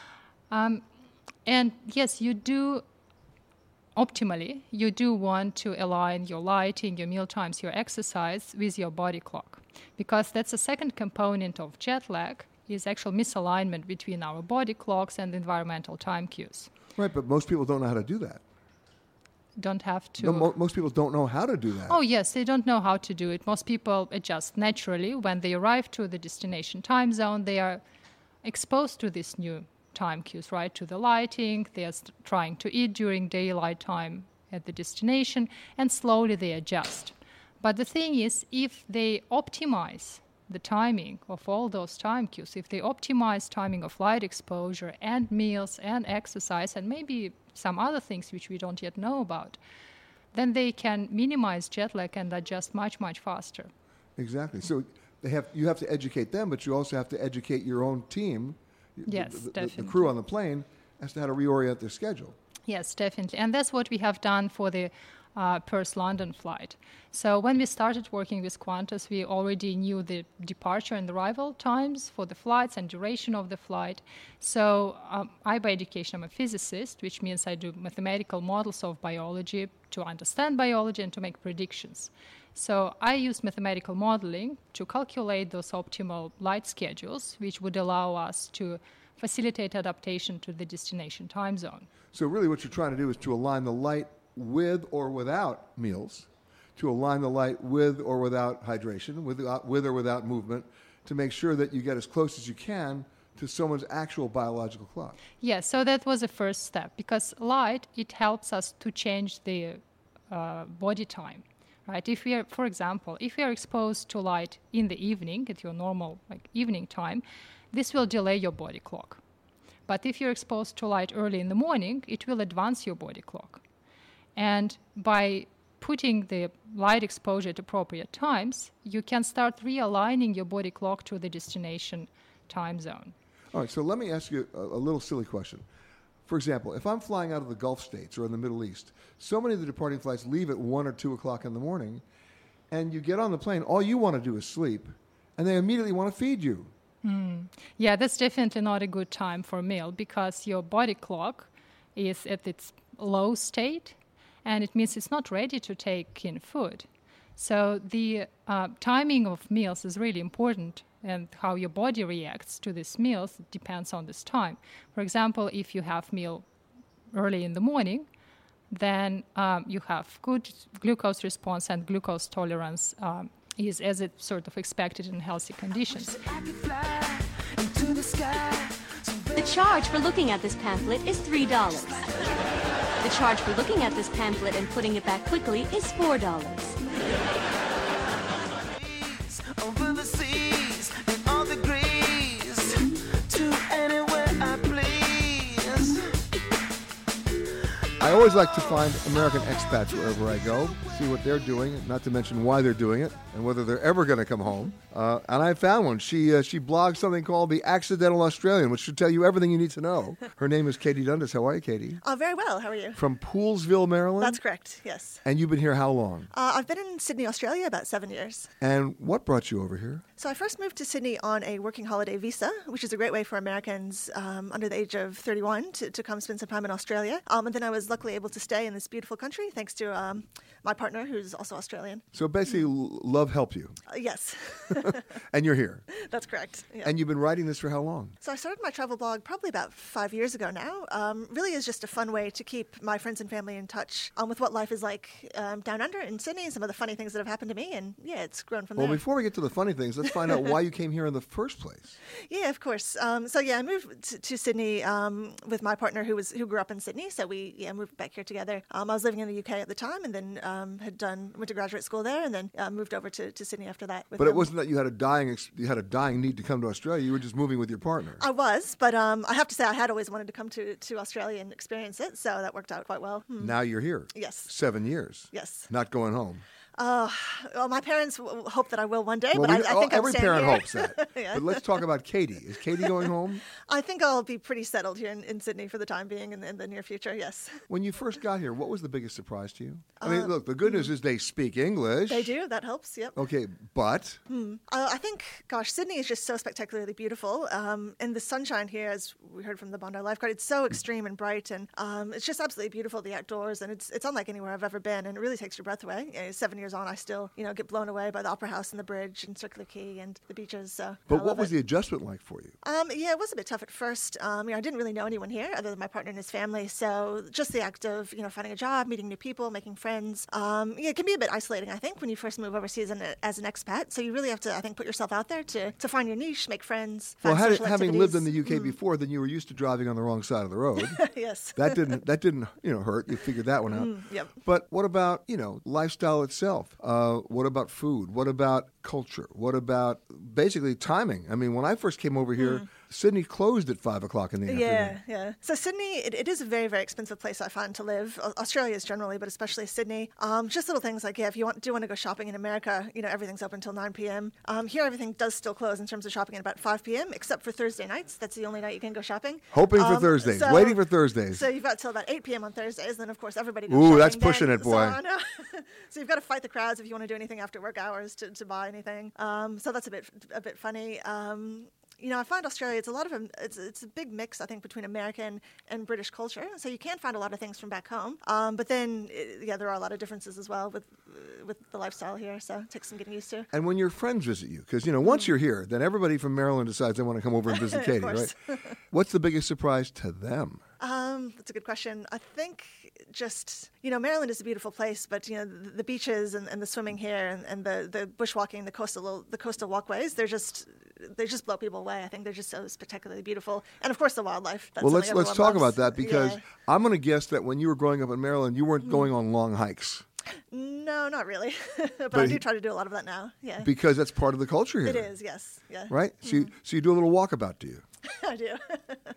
Um, and yes, you do, optimally, you do want to align your lighting, your meal times, your exercise with your body clock. Because that's the second component of jet lag, is actual misalignment between our body clocks and environmental time cues. Right, but most people don't know how to do that. Don't have to... No, mo- most people don't know how to do that. Oh, yes, they don't know how to do it. Most people adjust naturally. When they arrive to the destination time zone, they are exposed to these new time cues, right? To the lighting, they are st- trying to eat during daylight time at the destination, and slowly they adjust. But the thing is, if they optimize the timing of all those time cues, if they optimize timing of light exposure and meals and exercise and maybe some other things which we don't yet know about, then they can minimize jet lag and adjust much, much faster. Exactly. So they have you have to educate them, but you also have to educate your own team, Yes, the, the, definitely. the crew on the plane, as to how to reorient their schedule. Yes, definitely. And that's what we have done for the uh, Perth-London flight. So when we started working with Qantas, we already knew the departure and arrival times for the flights and duration of the flight. So um, I, by education, I'm a physicist, which means I do mathematical models of biology to understand biology and to make predictions. So I used mathematical modeling to calculate those optimal light schedules, which would allow us to facilitate adaptation to the destination time zone. So really what you're trying to do is to align the light with or without meals, to align the light with or without hydration, without, with or without movement, to make sure that you get as close as you can to someone's actual biological clock. Yes, so that was the first step, because light, it helps us to change the uh, body time. Right? If we are, for example, if we are exposed to light in the evening at your normal like evening time, this will delay your body clock. But if you're exposed to light early in the morning, it will advance your body clock. And by putting the light exposure at appropriate times, you can start realigning your body clock to the destination time zone. All right, so let me ask you a, a little silly question. For example, if I'm flying out of the Gulf states or in the Middle East, so many of the departing flights leave at one or two o'clock in the morning, and you get on the plane, all you want to do is sleep, and they immediately want to feed you. Mm. Yeah, that's definitely not a good time for a meal because your body clock is at its low state, and it means it's not ready to take in food. So the uh, timing of meals is really important, and how your body reacts to these meals depends on this time. For example, if you have meal early in the morning, then um, you have good glucose response, and glucose tolerance um, is as it's sort of expected in healthy conditions. The charge for looking at this pamphlet is three dollars. The charge for looking at this pamphlet and putting it back quickly is four dollars. Over the seas and all the degrees to anywhere I please. I always like to find American expats wherever I go, see what they're doing, not to mention why they're doing it, and whether they're ever going to come home. Uh, and I found one. She uh, she blogs something called The Accidental Australian, which should tell you everything you need to know. Her name is Katie Dundas. How are you, Katie? Oh, very well. How are you? From Poolesville, Maryland? That's correct, yes. And you've been here how long? Uh, I've been in Sydney, Australia about seven years. And what brought you over here? So I first moved to Sydney on a working holiday visa, which is a great way for Americans um, under the age of thirty-one to, to come spend some time in Australia. Um, and then I was luckily able to stay in this beautiful country thanks to um, my partner, who's also Australian. So basically, l- love helped you. Uh, yes. And you're here. That's correct. Yeah. And you've been writing this for how long? So I started my travel blog probably about five years ago now. Um, really is just a fun way to keep my friends and family in touch um, with what life is like um, down under in Sydney and some of the funny things that have happened to me. And yeah, it's grown from Well, there. before we get to the funny things, let's find out why you came here in the first place. Yeah, of course. Um, so yeah, I moved to, to Sydney um, with my partner who was who grew up in Sydney. So we yeah moved back here together. Um, I was living in the U K at the time, and then um, had done went to graduate school there, and then uh, moved over to, to Sydney after that. With But them. it wasn't that you had a dying ex- you had a dying need to come to Australia. You were just moving with your partner. I was, but um, I have to say I had always wanted to come to, to Australia and experience it, so that worked out quite well. Hmm. Now you're here. Yes. Seven years. Yes. Not going home. Uh, well, my parents w- hope that I will one day, Well, but we- I, I think oh, I'm every staying parent here. hopes that. Yeah. But let's talk about Katie. Is Katie going home? I think I'll be pretty settled here in, in Sydney for the time being in, in the near future, yes. When you first got here, what was the biggest surprise to you? I mean, Uh, look, the good news is they speak English. They do, that helps, yep. Okay, but Hmm. Uh, I think, gosh, Sydney is just so spectacularly beautiful. Um, and the sunshine here, as we heard from the Bondi Lifeguard, it's so extreme and bright, and um, it's just absolutely beautiful, the outdoors, and it's it's unlike anywhere I've ever been, and it really takes your breath away. You know, seven years on, I still, you know, get blown away by the Opera House and the bridge and Circular Quay and the beaches. So but I what love was it. the adjustment like for you? Um, yeah, it was a bit tough at first. Um, you know, I didn't really know anyone here other than my partner and his family. So just the act of, you know, finding a job, meeting new people, making friends, um, yeah, it can be a bit isolating, I think, when you first move overseas and, as an expat. So you really have to, I think, put yourself out there to, to find your niche, make friends, Well, find had, social having lived in the activities. U K before, then you were used to driving on the wrong side of the road. Yes. That didn't that didn't you know hurt. You figured that one out. Mm, yep. But what about you know lifestyle itself? Uh, what about food? What about culture? What about basically timing? I mean, when I first came over here, Mm. Sydney closed at five o'clock in the Yeah, afternoon. yeah. So Sydney, it, it is a very, very expensive place I find to live. Au- Australia is generally, but especially Sydney. Um, just little things like, yeah, if you want, do want to go shopping in America, you know, everything's open until nine p.m. Um, here, everything does still close in terms of shopping at about five p.m., except for Thursday nights. That's the only night you can go shopping. Hoping for Um, Thursdays, so- waiting for Thursdays. So you've got till about eight p.m. on Thursdays, then of course everybody goes Ooh, shopping that's then. pushing it, So, boy. I know. So you've got to fight the crowds if you want to do anything after work hours to, to buy anything. Um, so that's a bit a bit funny. Um, You know, I find Australia, it's a lot of, a- it's, it's a big mix, I think, between American and British culture. So you can find a lot of things from back home. Um, but then, i- yeah, there are a lot of differences as well with uh, with the lifestyle here. So it takes some getting used to. And when your friends visit you, because, you know, once you're here, then everybody from Maryland decides they want to come over and visit Of Katie, course. right? What's the biggest surprise to them? Um, that's a good question. I think just, you know, Maryland is a beautiful place, but, you know, the, the beaches and, and the swimming here and, and the, the bushwalking, the coastal the coastal walkways, they're just, they just blow people away. I think they're just so spectacularly beautiful. And, of course, the wildlife. That's well, let's something let's everyone talk loves. about that because Yeah. I'm going to guess that when you were growing up in Maryland, you weren't going on long hikes No, not really. but, But I do he- try to do a lot of that now. Yeah. because that's part of the culture here. It is, yes. Yeah. Right? So, you, so you do a little walkabout, do you? I do.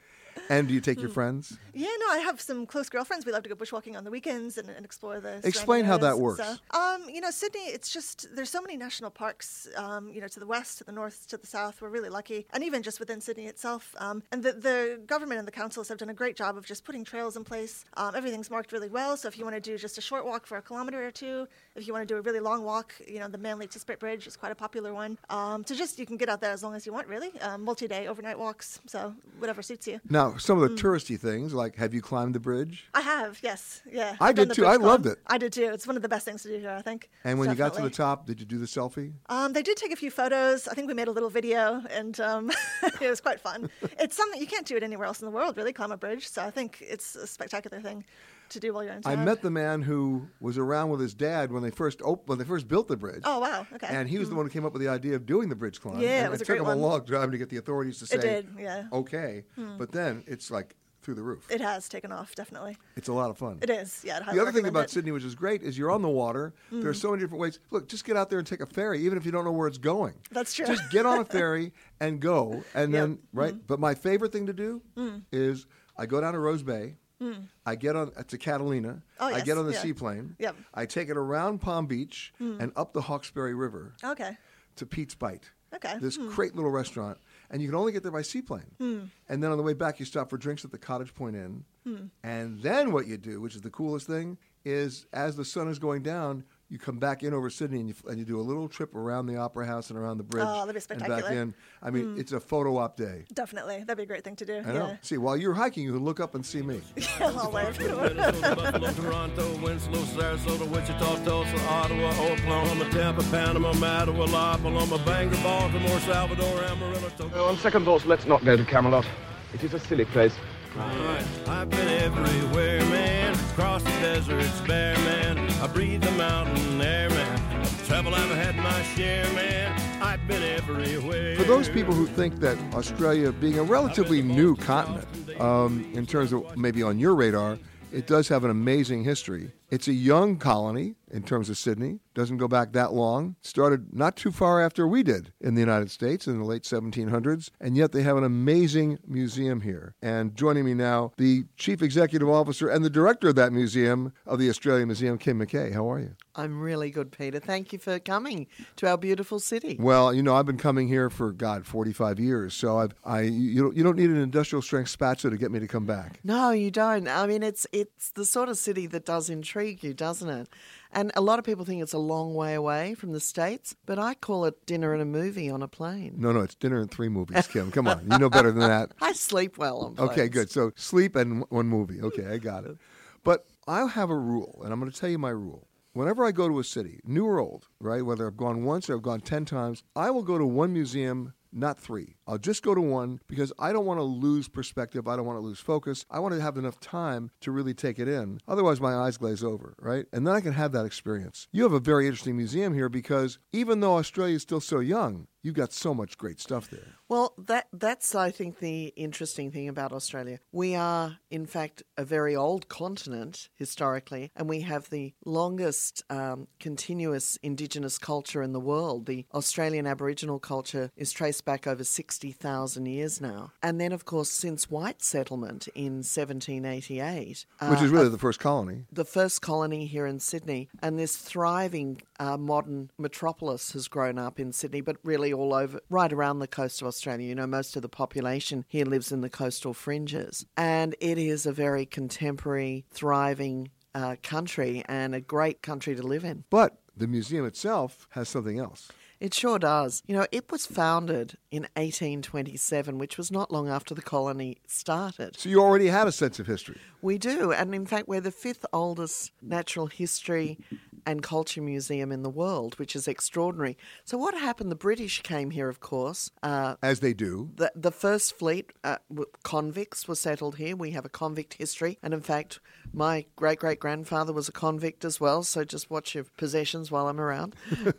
And do you take your friends? Yeah, no, I have some close girlfriends. We love to go bushwalking on the weekends and, and explore the. Explain how that areas. works. So, um, you know, Sydney, it's just there's so many national parks. Um, you know, to the west, to the north, to the south. We're really lucky, and even just within Sydney itself. Um, and the the government and the councils have done a great job of just putting trails in place. Um, everything's marked really well. So if you want to do just a short walk for a kilometre or two, if you want to do a really long walk, you know, the Manly to Spit Bridge is quite a popular one. Um, to just you can get out there as long as you want, really. Um, multi-day overnight walks. So whatever suits you. Now, some of the Mm. touristy things, like have you climbed the bridge? I have, yes, yeah. I I've done did the too. bridge I climb. loved it. I did too. It's one of the best things to do here, I think. And when you got to the Definitely. top, did you do the selfie? Um, they did take a few photos. I think we made a little video, and um, it was quite fun. It's something you can't do it anywhere else in the world, really, climb a bridge. So I think it's a spectacular thing to do while you're in I town. met the man who was around with his dad when they first op- when they first built the bridge. Oh, wow. Okay. And he was Mm. the one who came up with the idea of doing the bridge climb. Yeah, and it was a took great him one. a long time to get the authorities to say, It did, yeah. okay. Hmm. But then it's like through the roof. It has taken off, definitely. It's a lot of fun. It is, yeah. I'd highly The other thing recommend about it. Sydney, which is great, is you're on the water. Mm. There's so many different ways. Look, just get out there and take a ferry, even if you don't know where it's going. That's true. Just get on a ferry and go. And Yep. then, right? Mm. But my favorite thing to do Mm. is I go down to Rose Bay. Mm. I get on to Catalina. Oh, I yes, get on the yeah. seaplane. Yep. I take it around Palm Beach Mm. and up the Hawkesbury River Okay. to Pete's Bite. Okay. This Hmm. great little restaurant. And you can only get there by seaplane. Hmm. And then on the way back, you stop for drinks at the Cottage Point Inn. Hmm. And then what you do, which is the coolest thing, is as the sun is going down, you come back in over Sydney and you, and you do a little trip around the Opera House and around the bridge. Oh, that'd be and back spectacular. in. I mean, Hmm. it's a photo op day. Definitely. That'd be a great thing to do. I know. Yeah. See, while you're hiking, you can look up and see me. I'll wave. Buffalo, Toronto, Winslow, Sarasota, Wichita, Tulsa, Ottawa, Oklahoma, Tampa, Panama, Mattawa, La Paloma, Bangor, Baltimore, Salvador, Amarillo, Tokyo. On second thoughts, let's not go to Camelot. It is a silly place. Right. I've been everywhere, man. Across the deserts, bare, man. I breathe the mountain air, man. Trouble I've had my share, man. I've been everywhere. For those people who think that Australia, being a relatively new continent, um, in terms of maybe on your radar, it does have an amazing history. It's a young colony in terms of Sydney. Doesn't go back that long. Started not too far after we did in the United States in the late seventeen hundreds. And yet they have an amazing museum here. And joining me now, the Chief Executive Officer and the Director of that museum, of the Australian Museum, Kim McKay. How are you? I'm really good, Peter. Thank you for coming to our beautiful city. Well, you know, I've been coming here for, God, forty-five years. So I've, I, you don't, you don't need an industrial strength spatula to get me to come back. No, you don't. I mean, it's it's the sort of city that does intrigue you, doesn't it? And a lot of people think it's a long way away from the States, but I call it dinner and a movie on a plane. No, no, it's dinner and three movies, Kim. Come on. You know better than that. I sleep well on planes. Okay, good. So sleep and one movie. Okay, I got it. But I have a rule, and I'm going to tell you my rule. Whenever I go to a city, new or old, right, whether I've gone once or I've gone ten times, I will go to one museum, not three. I'll just go to one because I don't want to lose perspective. I don't want to lose focus. I want to have enough time to really take it in. Otherwise, my eyes glaze over, right? And then I can have that experience. You have a very interesting museum here because even though Australia is still so young, you've got so much great stuff there. Well, that that's, I think, the interesting thing about Australia. We are, in fact, a very old continent historically, and we have the longest um, continuous Indigenous culture in the world. The Australian Aboriginal culture is traced back over sixty thousand years now. And then, of course, since white settlement in seventeen eighty-eight... Which uh, is really uh, the first colony. the first colony here in Sydney, and this thriving uh, modern metropolis has grown up in Sydney, but really all over, right around the coast of Australia. You know, most of the population here lives in the coastal fringes, and it is a very contemporary, thriving uh, country and a great country to live in. But the museum itself has something else. It sure does. You know, it was founded in eighteen twenty-seven, which was not long after the colony started. So you already had a sense of history. We do, and in fact, we're the fifth oldest natural history and culture museum in the world, which is extraordinary. So what happened? The British came here, of course. Uh, As they do. The, the first fleet, uh, w- convicts were settled here. We have a convict history. And in fact, my great-great-grandfather was a convict as well, so just watch your possessions while I'm around.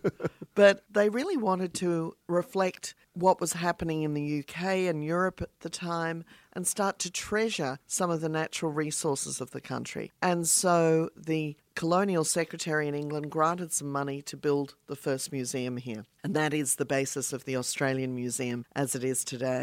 But they really wanted to reflect what was happening in the U K and Europe at the time and start to treasure some of the natural resources of the country. And so the colonial secretary in England granted some money to build the first museum here. And that is the basis of the Australian Museum as it is today.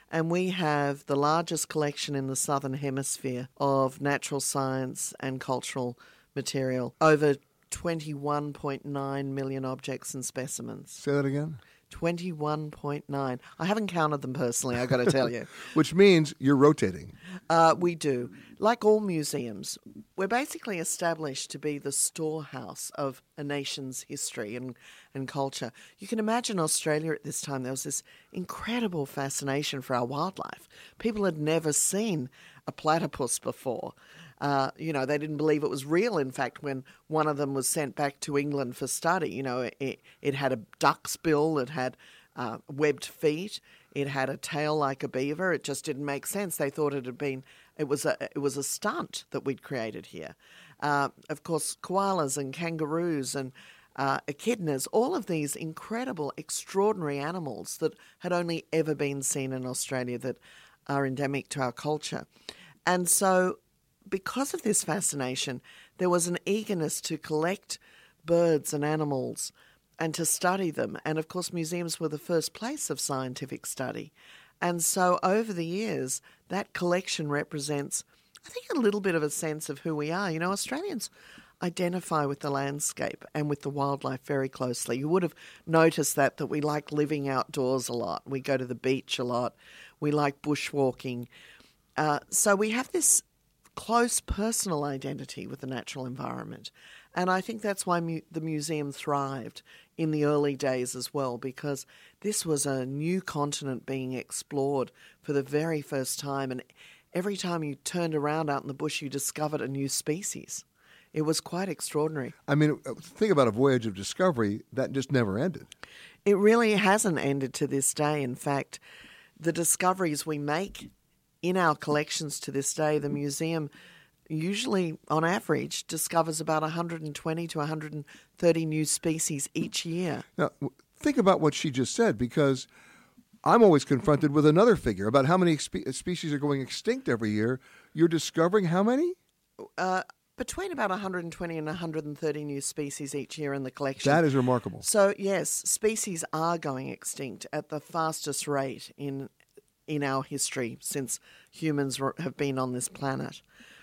And we have the largest collection in the Southern Hemisphere of natural science and cultural material, over twenty-one point nine million objects and specimens. Say that again? twenty-one point nine. I haven't counted them personally, I've got to tell you. Which means you're rotating. Uh, we do. Like all museums, we're basically established to be the storehouse of a nation's history and, and culture. You can imagine Australia at this time, there was this incredible fascination for our wildlife. People had never seen a platypus before. Uh, you know, they didn't believe it was real, in fact, when one of them was sent back to England for study. You know, it, it had a duck's bill, it had uh, webbed feet, it had a tail like a beaver. It just didn't make sense. They thought it had been, it was a, it was a stunt that we'd created here. Uh, of course, koalas and kangaroos and uh, echidnas, all of these incredible, extraordinary animals that had only ever been seen in Australia that are endemic to our culture. And so, because of this fascination, there was an eagerness to collect birds and animals and to study them. And of course, museums were the first place of scientific study. And so over the years, that collection represents, I think, a little bit of a sense of who we are. You know, Australians identify with the landscape and with the wildlife very closely. You would have noticed that, that we like living outdoors a lot. We go to the beach a lot. We like bushwalking. Uh, so we have this close personal identity with the natural environment. And I think that's why mu- the museum thrived in the early days as well, because this was a new continent being explored for the very first time. And every time you turned around out in the bush, you discovered a new species. It was quite extraordinary. I mean, think about a voyage of discovery that just never ended. It really hasn't ended to this day. In fact, the discoveries we make in our collections to this day, the museum usually, on average, discovers about one hundred twenty to one hundred thirty new species each year. Now, think about what she just said, because I'm always confronted with another figure about how many spe- species are going extinct every year. You're discovering how many? Uh, between about one hundred twenty and one hundred thirty new species each year in the collection. That is remarkable. So, yes, species are going extinct at the fastest rate in in our history since humans have been on this planet.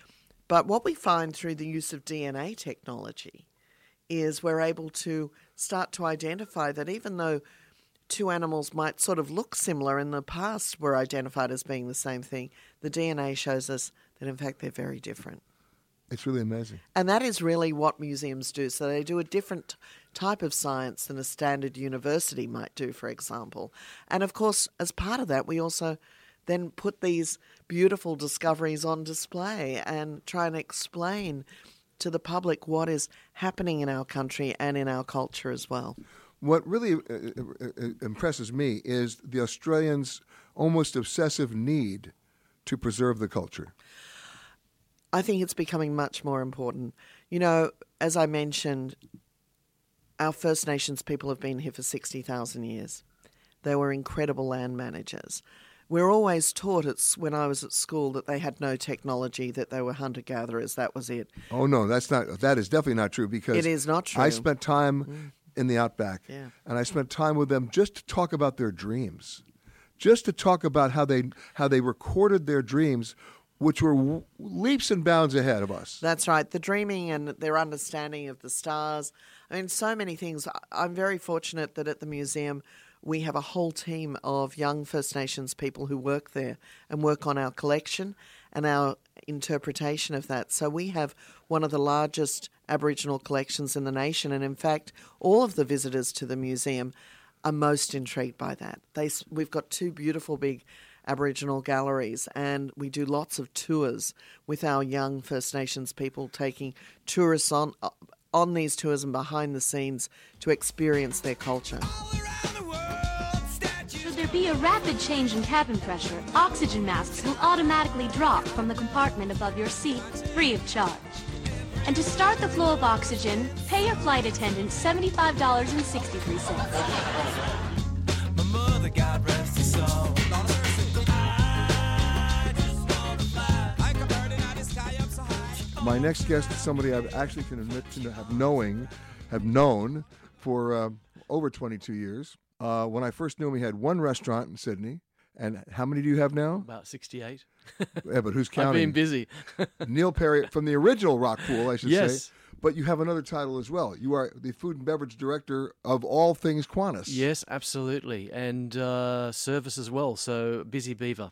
But what we find through the use of D N A technology is we're able to start to identify that even though two animals might sort of look similar in the past were identified as being the same thing, the D N A shows us that in fact they're very different. It's really amazing. And that is really what museums do. So they do a different type of science than a standard university might do, for example. And of course, as part of that, we also then put these beautiful discoveries on display and try and explain to the public what is happening in our country and in our culture as well. What really uh, impresses me is the Australians' almost obsessive need to preserve the culture. I think it's becoming much more important. You know, as I mentioned, our First Nations people have been here for sixty thousand years. They were incredible land managers. We're always taught at, when I was at school that they had no technology, that they were hunter-gatherers, that was it. Oh, no, that's not. That is definitely not true, because it is not true. I spent time mm. in the outback, yeah. and I spent time with them just to talk about their dreams, just to talk about how they how they recorded their dreams, which were w- leaps and bounds ahead of us. That's right. The dreaming and their understanding of the stars. I mean, so many things. I'm very fortunate that at the museum we have a whole team of young First Nations people who work there and work on our collection and our interpretation of that. So we have one of the largest Aboriginal collections in the nation. And in fact, all of the visitors to the museum are most intrigued by that. They, we've got two beautiful big Aboriginal galleries, and we do lots of tours with our young First Nations people, taking tourists on on these tours and behind the scenes to experience their culture. Should there be a rapid change in cabin pressure, oxygen masks will automatically drop from the compartment above your seat, free of charge. And to start the flow of oxygen, pay your flight attendant seventy-five dollars and sixty-three cents. My mother, God rest her soul. My next guest is somebody I actually can admit to have knowing, have known for uh, over twenty-two years. Uh, when I first knew him, he had one restaurant in Sydney, And how many do you have now? About sixty-eight. Yeah, but who's counting? I've been busy. Neil Perry from the original Rock Pool, I should yes. say. But you have another title as well. You are the food and beverage director of all things Qantas. Yes, absolutely. And uh, service as well. So Busy Beaver.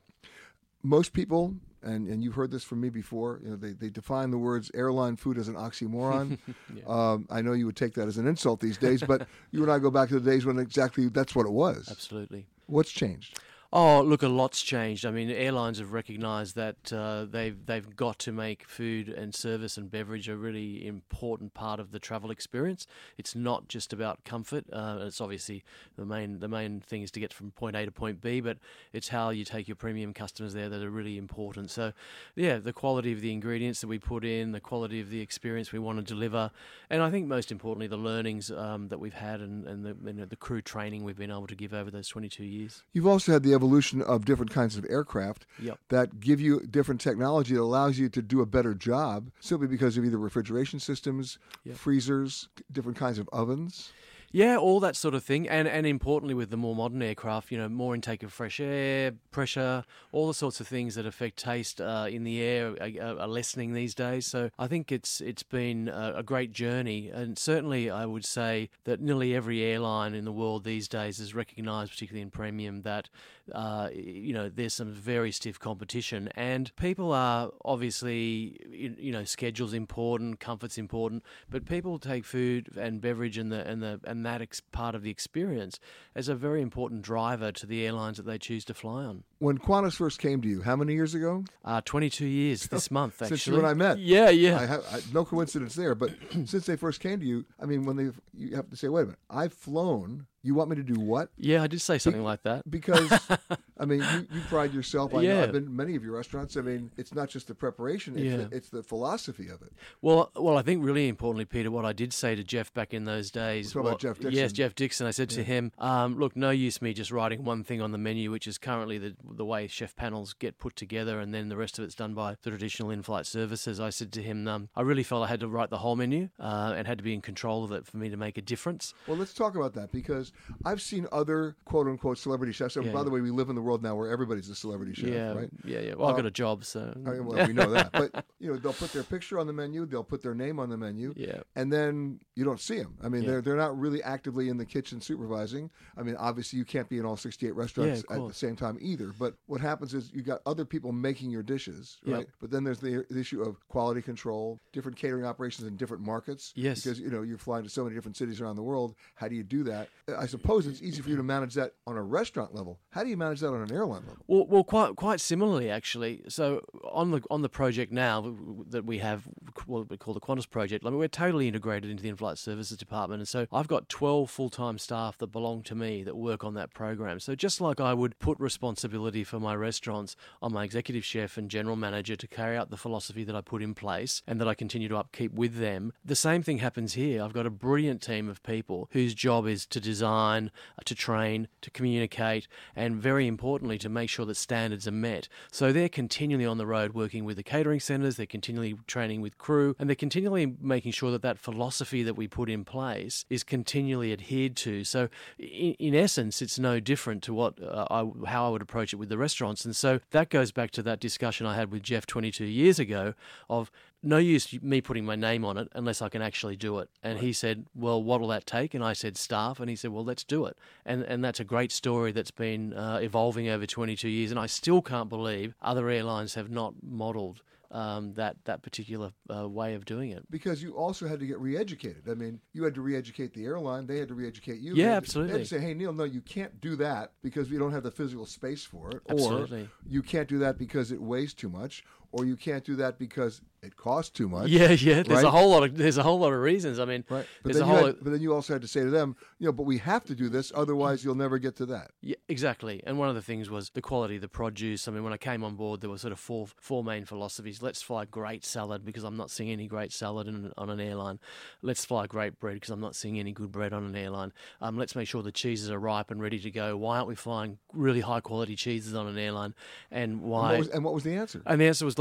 Most people, and, and you've heard this from me before, you know, they, they define the words airline food as an oxymoron. yeah. um, I know you would take that as an insult these days, but you and I go back to the days when exactly that's what it was. Absolutely. What's changed? Oh, look, a lot's changed. I mean, airlines have recognised that uh, they've they've got to make food and service and beverage a really important part of the travel experience. It's not just about comfort. Uh, it's obviously the main the main thing is to get from point A to point B, but it's how you take your premium customers there that are really important. So, yeah, the quality of the ingredients that we put in, the quality of the experience we want to deliver, and I think most importantly the learnings um, that we've had and, and the, you know, the crew training we've been able to give over those twenty-two years. You've also had the evolution of different kinds of aircraft yep. that give you different technology that allows you to do a better job simply because of either refrigeration systems, yep. freezers, different kinds of ovens. Yeah, all that sort of thing. And and importantly with the more modern aircraft, you know, more intake of fresh air, pressure, all the sorts of things that affect taste uh, in the air are, are lessening these days. So I think it's it's been a, a great journey. And certainly I would say that nearly every airline in the world these days is recognised, particularly in premium, that, uh, you know, there's some very stiff competition. And people are obviously, you know, schedule's important, comfort's important, but people take food and beverage and the and the and that ex- part of the experience as a very important driver to the airlines that they choose to fly on. When Qantas first came to you, how many years ago? Uh, twenty-two years this month, actually. Since you and I met. Yeah, yeah. I have, I, no coincidence there, but since they first came to you, I mean, when they, you have to say, wait a minute, I've flown. You want me to do what? Yeah, I did say something Be- like that. Because, I mean, you, you pride yourself. I yeah. know I've been to many of your restaurants. I mean, it's not just the preparation, it's, yeah. the, it's the philosophy of it. Well, well, I think really importantly, Peter, what I did say to Jeff back in those days. We're talking well, about Jeff Dixon. Yes, Jeff Dixon. I said yeah. to him, um, look, no use me just writing one thing on the menu, which is currently the, the way chef panels get put together, and then the rest of it's done by the traditional in-flight services. I said to him, um, I really felt I had to write the whole menu uh, and had to be in control of it for me to make a difference. Well, let's talk about that, because I've seen other quote-unquote celebrity chefs. And yeah. by the way, we live in the world now where everybody's a celebrity chef, yeah, right? Yeah, yeah. Well, uh, I've got a job, so... I mean, well, we know that. But, you know, they'll put their picture on the menu, they'll put their name on the menu, yeah. and then you don't see them. I mean, yeah. they're they're not really actively in the kitchen supervising. I mean, obviously, you can't be in all sixty-eight restaurants yeah, at the same time either. But what happens is you got other people making your dishes, right? Yep. But then there's the, the issue of quality control, different catering operations in different markets. Yes. Because, you know, you're flying to so many different cities around the world. How do you do that? I suppose it's easy for you to manage that on a restaurant level. How do you manage that on an airline level? Well, well, quite quite similarly, actually. So on the on the project now that we have, what we call the Qantas project, I mean, we're totally integrated into the in-flight services department, and so I've got twelve full-time staff that belong to me that work on that program. So just like I would put responsibility for my restaurants on my executive chef and general manager to carry out the philosophy that I put in place and that I continue to upkeep with them, the same thing happens here. I've got a brilliant team of people whose job is to design, to train, to communicate, and very importantly, to make sure that standards are met. So they're continually on the road working with the catering centres, they're continually training with crew, and they're continually making sure that that philosophy that we put in place is continually adhered to. So in, in essence, it's no different to what uh, I, how I would approach it with the restaurants. And so that goes back to that discussion I had with Jeff twenty-two years ago of no use me putting my name on it unless I can actually do it. And right. he said, well, what will that take? And I said, staff. And he said, well, let's do it. And and that's a great story that's been uh, evolving over twenty-two years. And I still can't believe other airlines have not modelled Um, that that particular uh, way of doing it. Because you also had to get re-educated. I mean, you had to re-educate the airline. They had to re-educate you. Yeah, they had absolutely. To, they had to say, hey, Neil, no, you can't do that because we don't have the physical space for it. Absolutely. Or you can't do that because it weighs too much. Or you can't do that because it costs too much. Yeah, yeah. There's right? a whole lot of there's a whole lot of reasons. I mean, right. But there's then, a you whole. had, but then you also had to say to them, you know, but we have to do this, otherwise you'll never get to that. Yeah, exactly. And one of the things was the quality of the produce. I mean, when I came on board, there were sort of four four main philosophies. Let's fly great salad because I'm not seeing any great salad in, on an airline. Let's fly great bread because I'm not seeing any good bread on an airline. Um, let's make sure the cheeses are ripe and ready to go. Why aren't we flying really high quality cheeses on an airline? And why? And what was, and what was the answer? And the answer was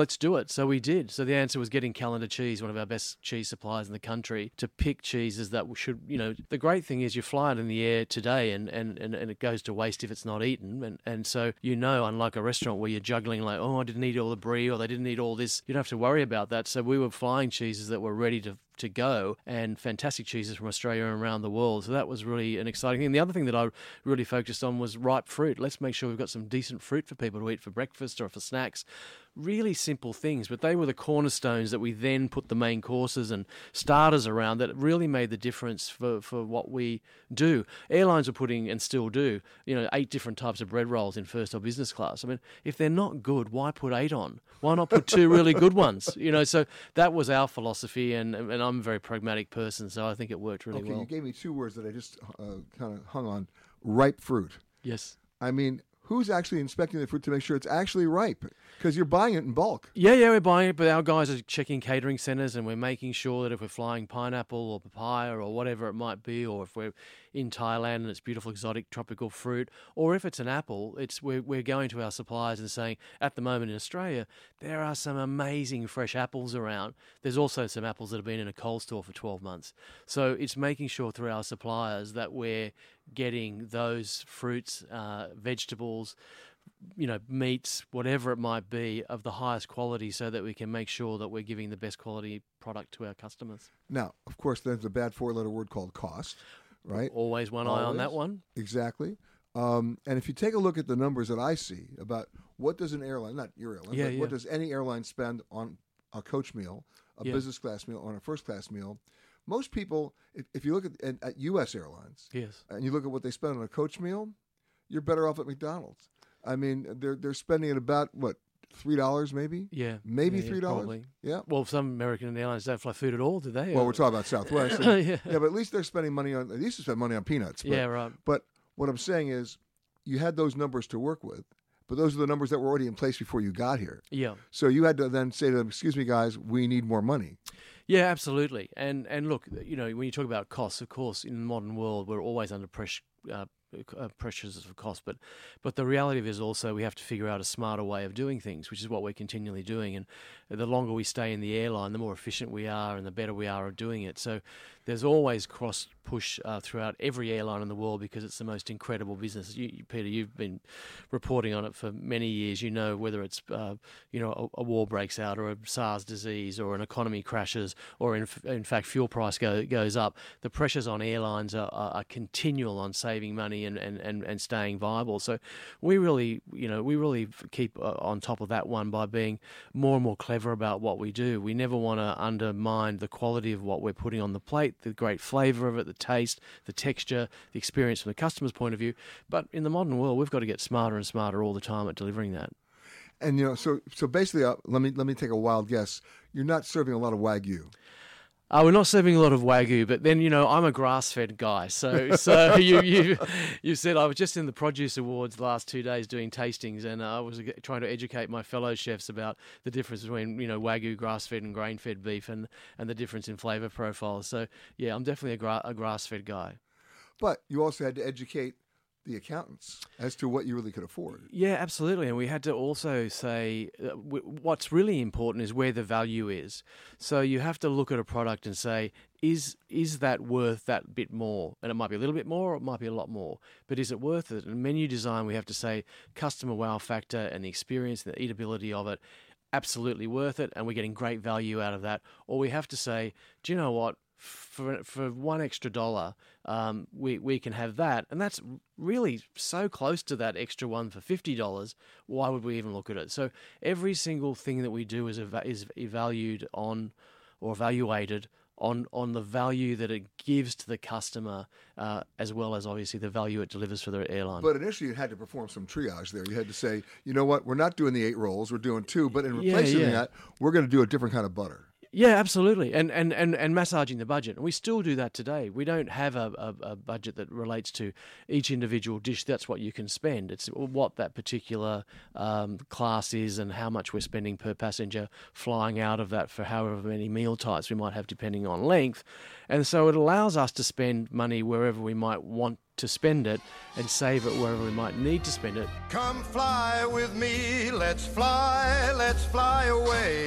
let's do it. So we did. So the answer was getting Calendar Cheese, one of our best cheese suppliers in the country, to pick cheeses that should, you know, the great thing is you fly it in the air today and, and, and, and it goes to waste if it's not eaten. And, and so, you know, unlike a restaurant where you're juggling like, oh, I didn't eat all the brie or they didn't eat all this, you don't have to worry about that. So we were flying cheeses that were ready to to go, and fantastic cheeses from Australia and around the world. So that was really an exciting thing. The other thing that I really focused on was ripe fruit. Let's make sure we've got some decent fruit for people to eat for breakfast or for snacks. Really simple things, but they were the cornerstones that we then put the main courses and starters around that really made the difference for, for what we do. Airlines are putting, and still do, you know, eight different types of bread rolls in first or business class. I mean, if they're not good, why put eight on? Why not put two really good ones? You know, so that was our philosophy, and, and I'm a very pragmatic person, so I think it worked really okay, well. You gave me two words that I just uh, kind of hung on. Ripe fruit. Yes. I mean, who's actually inspecting the fruit to make sure it's actually ripe? Because you're buying it in bulk. Yeah, yeah, we're buying it, but our guys are checking catering centres and we're making sure that if we're flying pineapple or papaya or whatever it might be, or if we're in Thailand and it's beautiful exotic tropical fruit, or if it's an apple, it's we're, we're going to our suppliers and saying, at the moment in Australia, there are some amazing fresh apples around. There's also some apples that have been in a cold store for twelve months. So it's making sure through our suppliers that we're getting those fruits, uh, vegetables, you know, meats, whatever it might be, of the highest quality so that we can make sure that we're giving the best quality product to our customers. Now, of course, there's a bad four-letter word called cost, right? Always one eye on that one. Exactly. Um, and if you take a look at the numbers that I see about what does an airline, not your airline, Yeah, but yeah. what does any airline spend on a coach meal, a Yeah. business class meal, on a first class meal, most people, if, if you look at, at, at U S airlines, Yes. and you look at what they spend on a coach meal, you're better off at McDonald's. I mean, they're they're spending at about, what, three dollars maybe? Yeah. Maybe Yeah, yeah, three dollars? probably. Yeah. Well, some American airlines don't fly food at all, do they? Well, Or- we're talking about Southwest. and- yeah. yeah, but at least they're spending money on, they used to spend money on peanuts. But, Yeah, right. But what I'm saying is, you had those numbers to work with, but those are the numbers that were already in place before you got here. Yeah. So you had to then say to them, excuse me, guys, we need more money. Yeah, absolutely. And and look, you know, when you talk about costs, of course, in the modern world, we're always under pressure. Uh, uh, pressures of cost, but but the reality of it is also we have to figure out a smarter way of doing things, which is what we're continually doing. And the longer we stay in the airline, the more efficient we are and the better we are at doing it. So there's always cross push uh, throughout every airline in the world because it's the most incredible business. You, you, Peter, you've been reporting on it for many years. You know whether it's uh, you know a, a war breaks out or a SARS disease or an economy crashes or in, in fact fuel price go, goes up. The pressures on airlines are, are, are continual on saving money and, and, and, and staying viable. So we really you know we really keep uh, on top of that one by being more and more clever about what we do. We never want to undermine the quality of what we're putting on the plate, the great flavour of it, the taste, the texture, the experience from the customer's point of view. But in the modern world, we've got to get smarter and smarter all the time at delivering that. And you know, so so basically, uh, let me let me take a wild guess. You're not serving a lot of Wagyu. Uh, we're not serving a lot of Wagyu, but then, you know, I'm a grass-fed guy. So so you, you you said I was just in the Produce Awards the last two days doing tastings, and uh, I was trying to educate my fellow chefs about the difference between, you know, Wagyu grass-fed and grain-fed beef and, and the difference in flavour profiles. So, yeah, I'm definitely a, gra- a grass-fed guy. But you also had to educate the accountants as to what you really could afford. Yeah, absolutely. And we had to also say uh, w- what's really important is where the value is. So you have to look at a product and say, is is that worth that bit more? And it might be a little bit more or it might be a lot more. But is it worth it? And menu design, we have to say customer wow factor and the experience and the eatability of it, absolutely worth it. And we're getting great value out of that. Or we have to say, do you know what? For for one extra dollar, um, we we can have that, and that's really so close to that extra one for fifty dollars. Why would we even look at it? So every single thing that we do is eva- is evaluated on, or evaluated on on the value that it gives to the customer, uh, as well as obviously the value it delivers for the airline. But initially, you had to perform some triage there. You had to say, you know what, we're not doing the eight rolls, we're doing two, but in Yeah, replacing yeah. that, we're going to do a different kind of butter. Yeah, absolutely, and and, and, and massaging the budget. And we still do that today. We don't have a, a, a budget that relates to each individual dish. That's what you can spend. It's what that particular um, class is and how much we're spending per passenger flying out of that for however many meal types we might have depending on length. And so it allows us to spend money wherever we might want to spend it and save it wherever we might need to spend it. Come fly with me, let's fly, let's fly away.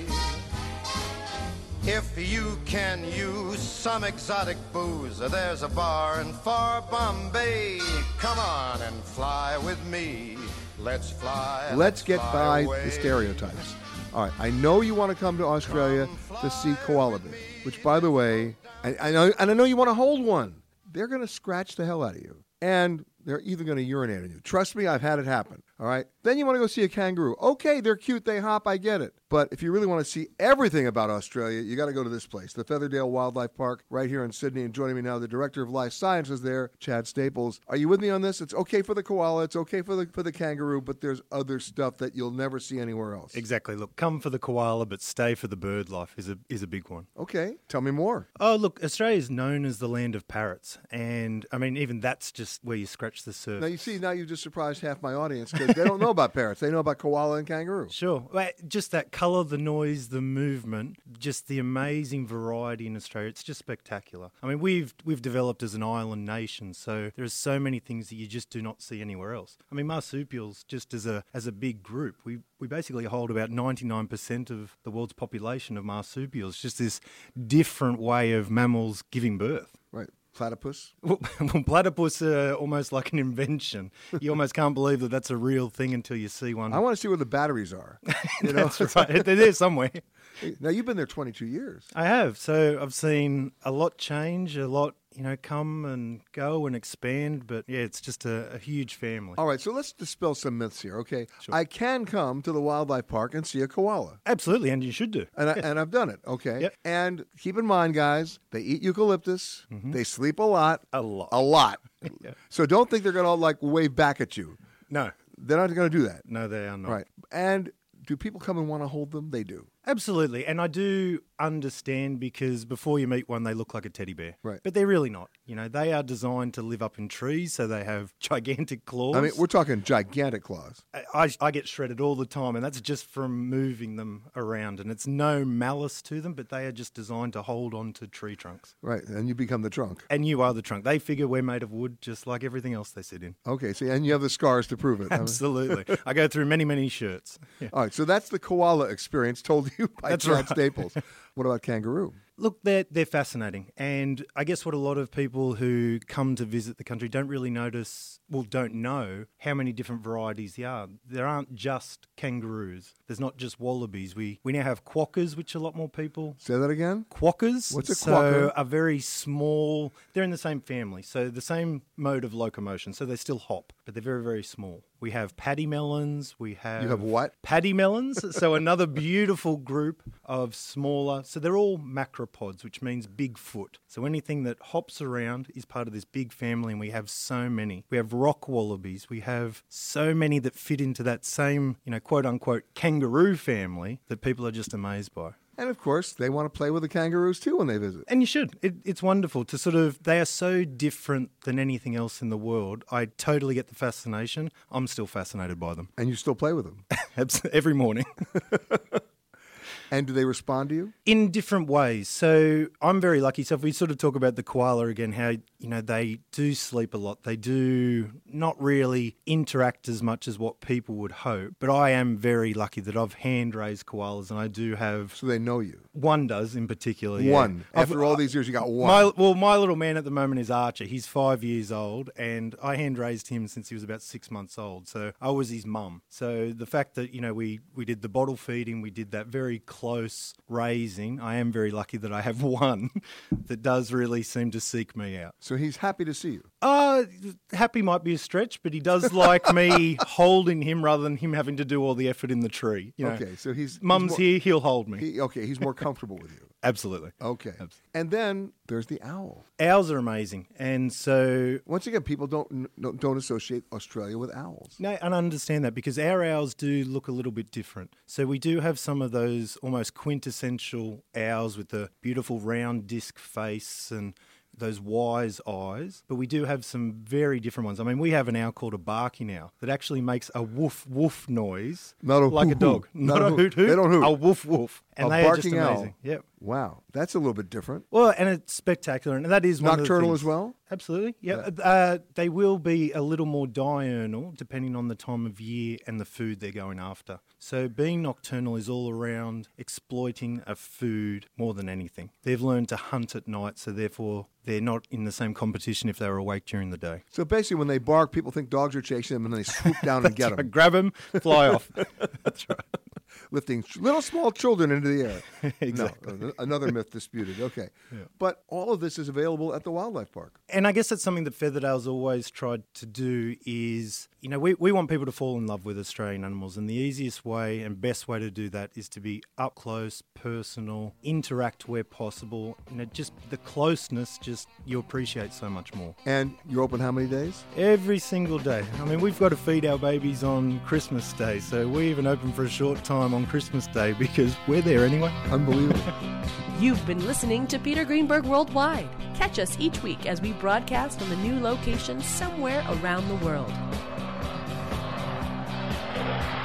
If you can use some exotic booze, there's a bar in far Bombay. Come on and fly with me. Let's fly. Let's get fly by away. the stereotypes. All right, I know you want to come to Australia to see koala bears, which, by the way, I, I know, and I know you want to hold one. They're going to scratch the hell out of you, and they're either going to urinate on you. Trust me, I've had it happen. All right. Then you want to go see a kangaroo. Okay, they're cute. They hop. I get it. But if you really want to see everything about Australia, you got to go to this place, the Featherdale Wildlife Park, right here in Sydney. And joining me now, the Director of Life Sciences there, Chad Staples. Are you with me on this? It's okay for the koala. It's okay for the for the kangaroo, but there's other stuff that you'll never see anywhere else. Exactly. Look, come for the koala, but stay for the bird life is a is a big one. Okay. Tell me more. Oh, look, Australia is known as the land of parrots. And, I mean, even that's just where you scratch the surface. Now, you see, now you've just surprised half my audience because they don't know about parrots. They know about koala and kangaroo. Sure. Well, just that colour, the noise, the movement, just the amazing variety in Australia. It's just spectacular. I mean, we've we've developed as an island nation, so there's so many things that you just do not see anywhere else. I mean, marsupials, just as a as a big group, we, we basically hold about ninety-nine percent of the world's population of marsupials. Just this different way of mammals giving birth. Right. Platypus? Well, platypus are almost like an invention. You almost can't believe that that's a real thing until you see one. I want to see where the batteries are. You know? That's right. They're there somewhere. Now, you've been there twenty-two years. I have. So I've seen a lot change, a lot, you know, come and go and expand. But, yeah, it's just a, a huge family. All right, so let's dispel some myths here, okay? Sure. I can come to the wildlife park and see a koala. Absolutely, and you should do. And, I, Yes. and I've done it, okay? Yep. And keep in mind, guys, they eat eucalyptus. Mhm. They sleep a lot. A lot. A lot. Yeah. So don't think they're going to, like, wave back at you. No. They're not going to do that. No, they are not. Right. And do people come and want to hold them? They do. Absolutely. And I do understand because before you meet one, they look like a teddy bear. Right. But they're really not. You know, they are designed to live up in trees, so they have gigantic claws. I mean, we're talking gigantic claws. I, I, I get shredded all the time, and that's just from moving them around. And it's no malice to them, but they are just designed to hold on to tree trunks. Right. And you become the trunk. And you are the trunk. They figure we're made of wood, just like everything else they sit in. Okay. See, and you have the scars to prove it. Absolutely. I go through many, many shirts. Yeah. All right. So that's the koala experience told you by That's Chad right. Staples. What about kangaroo? Look, they're, they're fascinating. And I guess what a lot of people who come to visit the country don't really notice, well, don't know how many different varieties there are. There aren't just kangaroos. There's not just wallabies. We we now have quokkas, which a lot more people... Say that again? Quokkas. What's a so quokka? a very small... They're in the same family, so the same mode of locomotion. So they still hop, but they're very, very small. We have paddy melons. We have... You have what? Paddy melons. So another beautiful group of smaller... So they're all macropods, which means big foot. So anything that hops around is part of this big family, and we have so many. We have rock wallabies. We have so many that fit into that same, you know, quote-unquote kangaroo family that people are just amazed by. And of course, they want to play with the kangaroos too when they visit. And you should. It, it's wonderful to sort of, they are so different than anything else in the world. I totally get the fascination. I'm still fascinated by them. And you still play with them? Every morning. And do they respond to you? In different ways. So I'm very lucky. So if we sort of talk about the koala again, how, you know, they do sleep a lot. They do not really interact as much as what people would hope. But I am very lucky that I've hand-raised koalas, and I do have... So they know you? One does in particular, yeah. One. After all these years, you got one. My, well, my little man at the moment is Archer. He's five years old, and I hand-raised him since he was about six months old. So I was his mum. So the fact that, you know, we, we did the bottle feeding, we did that very close raising. I am very lucky that I have one that does really seem to seek me out. So he's happy to see you? Uh, happy might be a stretch, but he does like me holding him rather than him having to do all the effort in the tree. You know, okay, so he's Mum's he's more, here, he'll hold me. He, okay, he's more comfortable with you. Absolutely. Okay. And then there's the owl. Owls are amazing. And so... Once again, people don't don't, don't associate Australia with owls. No, and I understand that because our owls do look a little bit different. So we do have some of those almost quintessential owls with the beautiful round disc face and those wise eyes, but we do have some very different ones. I mean, we have an owl called a barking owl that actually makes a woof woof noise, not a like hoo-hoo. a dog, not, not a hoot hoot. They don't hoot. A woof woof, and a they barking are just owl. amazing. Yep. Wow, that's a little bit different. Well, and it's spectacular, and that is one nocturnal of the as well. Absolutely, yeah. yeah. Uh, they will be a little more diurnal depending on the time of year and the food they're going after. So being nocturnal is all around exploiting a food more than anything. They've learned to hunt at night, so therefore they're not in the same competition if they were awake during the day. So basically, when they bark, people think dogs are chasing them, and then they swoop down and get right. them, grab them, fly off. That's right. Lifting little small children into the air. Exactly. No, another myth disputed. Okay. Yeah. But all of this is available at the wildlife park. And I guess that's something that Featherdale's always tried to do is, you know, we, we want people to fall in love with Australian animals. And the easiest way and best way to do that is to be up close, personal, interact where possible. You know, just the closeness, just you appreciate so much more. And you're open how many days? Every single day. I mean, we've got to feed our babies on Christmas Day. So we even open for a short time on Christmas Day because we're there anyway. Unbelievable. You've been listening to Peter Greenberg Worldwide. Catch us each week as we broadcast from a new location somewhere around the world.